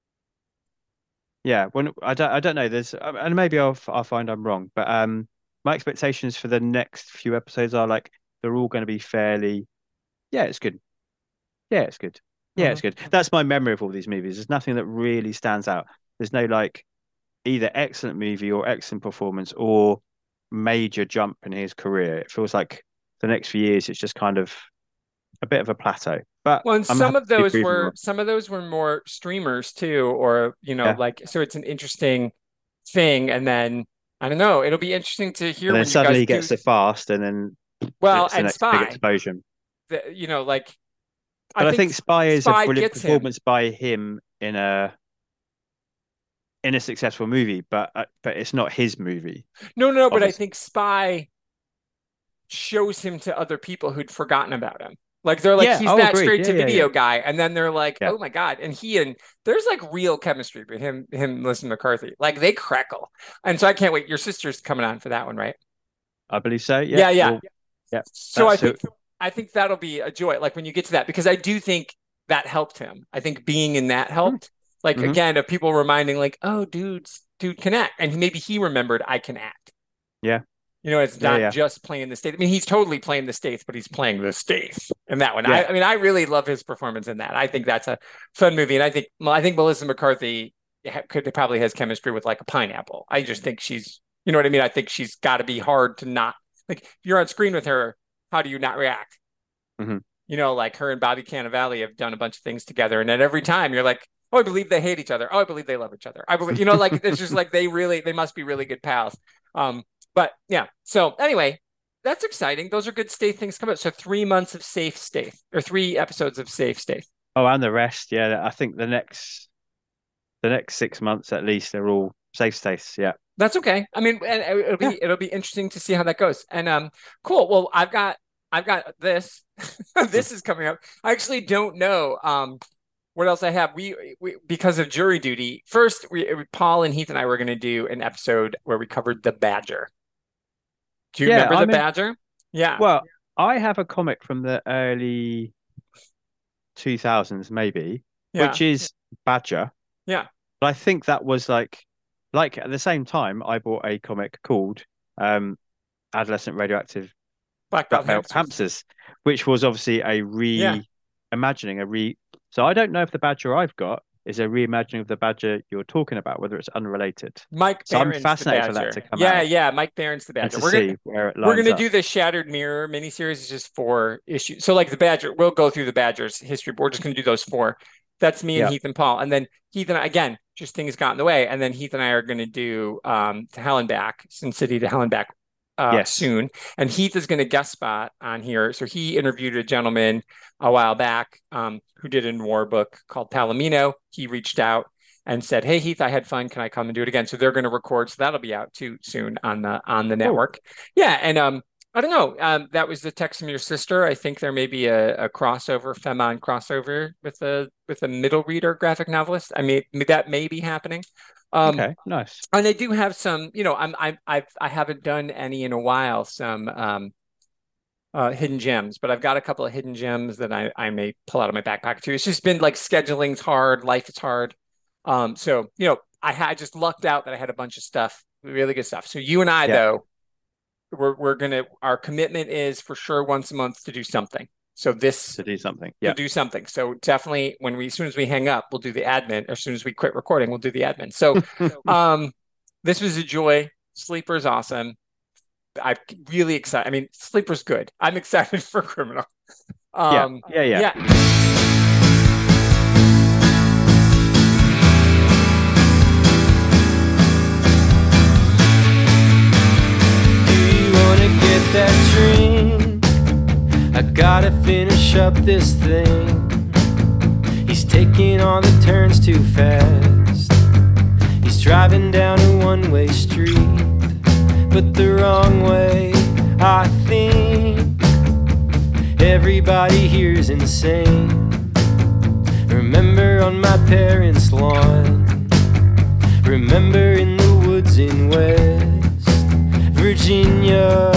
yeah, when I don't know, and maybe I'll find I'm wrong, but my expectations for the next few episodes are like they're all going to be fairly, yeah, it's good, yeah, it's good, yeah, it's Mhm. good. That's my memory of all these movies. There's nothing that really stands out. There's no like either excellent movie or excellent performance or major jump in his career. It feels like the next few years it's just kind of a bit of a plateau. But Well, and I'm happy to be proven wrong. some of those were more streamers too, or Yeah. like so it's an interesting thing. And then I don't know, it'll be interesting to hear And then when you guys suddenly he do gets so fast and then well it's the and next big Spy. explosion. Like I But I think think Spy is a Spy brilliant gets him. performance by him in a successful movie, but it's not his movie, No, no, but I obviously. think Spy shows him to other people who'd forgotten about him. Like they're like, Yeah, he's oh that agreed. straight Yeah, to yeah, yeah. video guy, and then they're like, Yeah. oh my god, and there's like real chemistry with Melissa McCarthy. Like they crackle, and so I can't wait. Your sister's coming on for that one, right? I believe so. Yeah. Yeah, yeah. Well, yeah. So That's so I think that'll be a joy. Like when you get to that, because I do think that helped him. I think being in that helped. Like mm-hmm. again, of people reminding, like, oh, dude can act, and maybe he remembered I can act. Yeah. It's Yeah, not yeah. just playing the state. I mean, he's totally playing the states, but he's playing the states in that one. Yeah. I mean, I really love his performance in that. I think that's a fun movie, and I think Melissa McCarthy probably has chemistry with like a pineapple. I just think she's, you know what I mean. I think she's got to be hard to not like. If you're on screen with her, how do you not react? Mm-hmm. Like her and Bobby Cannavale have done a bunch of things together, and then every time you're like, oh, I believe they hate each other. Oh, I believe they love each other. I believe, like it's just like they must be really good pals. But yeah. So anyway, that's exciting. Those are good state things coming up. So 3 months of safe state or 3 episodes of safe state. Oh, and the rest. Yeah. I think the next 6 months at least they're all safe states. Yeah. That's okay. I mean, and Yeah. it'll be interesting to see how that goes. And cool. Well, I've got this. This is coming up. I actually don't know. what else I have? We because of jury duty. First, Paul and Heath and I were going to do an episode where we covered the Badger. Do you Yeah, remember the Badger? Yeah, well, I have a comic from the early 2000s, maybe, yeah, which is Badger. yeah. But I think that was like at the same time, I bought a comic called Adolescent Radioactive Black Black belt Belt hamsters. Hamsters, which was obviously Yeah, reimagining. So I don't know if the Badger I've got is a reimagining of the Badger you're talking about, whether it's unrelated. Mike So I'm Barron's the fascinated for that to Badger. come Yeah, out yeah, Mike Barron's the and Badger. to We're gonna see where it we're lines gonna up. do the Shattered Mirror miniseries. It's just 4 issues. So like the Badger, we'll go through the Badger's history, but we're just gonna do those 4. That's me and Yeah. Heath and Paul. And then Heath and I, again, just things got in the way. And then Heath and I are gonna do to Hell and Back, Sin City to Hell and Back Yes. soon. And Heath is gonna guest spot on here. So he interviewed a gentleman a while back who did a noir book called Palomino. He reached out and said, "Hey Heath, I had fun. Can I come and do it again?" So they're going to record. So that'll be out too soon on the Cool. network. Yeah, and I don't know. That was the text from your sister. I think there may be a crossover, Femon crossover with a middle reader graphic novelist. I mean, that may be happening. Okay. Nice. And they do have some. I haven't done any in a while. Some hidden gems, but I've got a couple of hidden gems that I may pull out of my back pocket too. It's just been like scheduling's hard, life is hard. So I just lucked out that I had a bunch of stuff, really good stuff. So you and I Yeah. though, our commitment is for sure once a month to do something. So this To do something. to Yeah. do something. So definitely as soon as we hang up, we'll do the admin. Or as soon as we quit recording, we'll do the admin. So this was a joy. Sleeper's awesome. I'm really excited. I mean, Sleeper's good. I'm excited for Criminal. Yeah. Yeah. Yeah. Do you wanna get that drink? I gotta finish up this thing. He's taking all the turns too fast. He's driving down a one-way street, but the wrong way, I think. Everybody here's insane. Remember on my parents' lawn. Remember in the woods in West Virginia.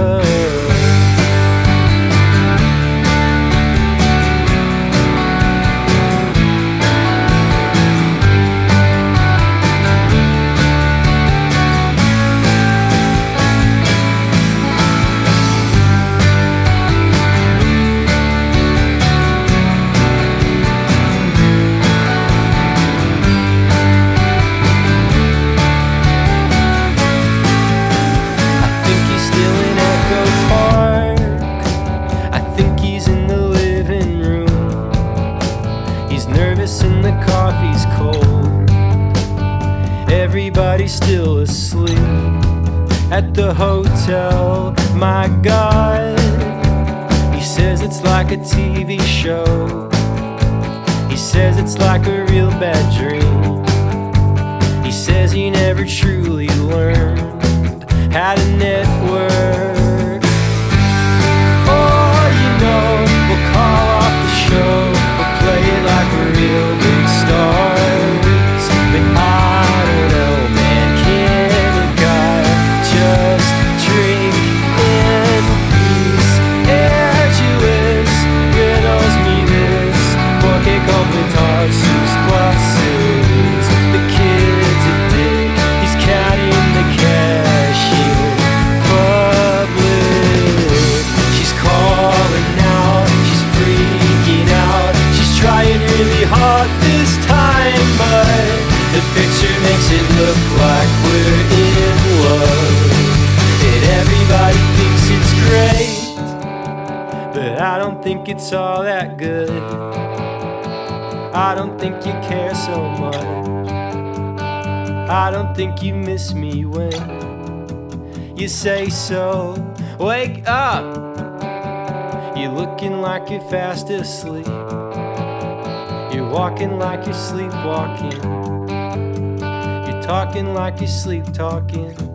And the coffee's cold. Everybody's still asleep at the hotel. My God, he says it's like a TV show. He says it's like a real bad dream. He says he never truly learned how to network. Oh, we'll call off the show. Play it like we're real big stars. But I don't know, man, can a guy just drink in peace? Arduous riddles me this. Porque completar sus classes. The kid's a dick, he's counting the cash in public. She's calling out, she's freaking out. Trying really hard this time, but the picture makes it look like we're in love. And everybody thinks it's great, but I don't think it's all that good. I don't think you care so much. I don't think you miss me when you say so. Wake up! You're looking like you're fast asleep. You're walking like you're sleepwalking. You're talking like you're sleep talking.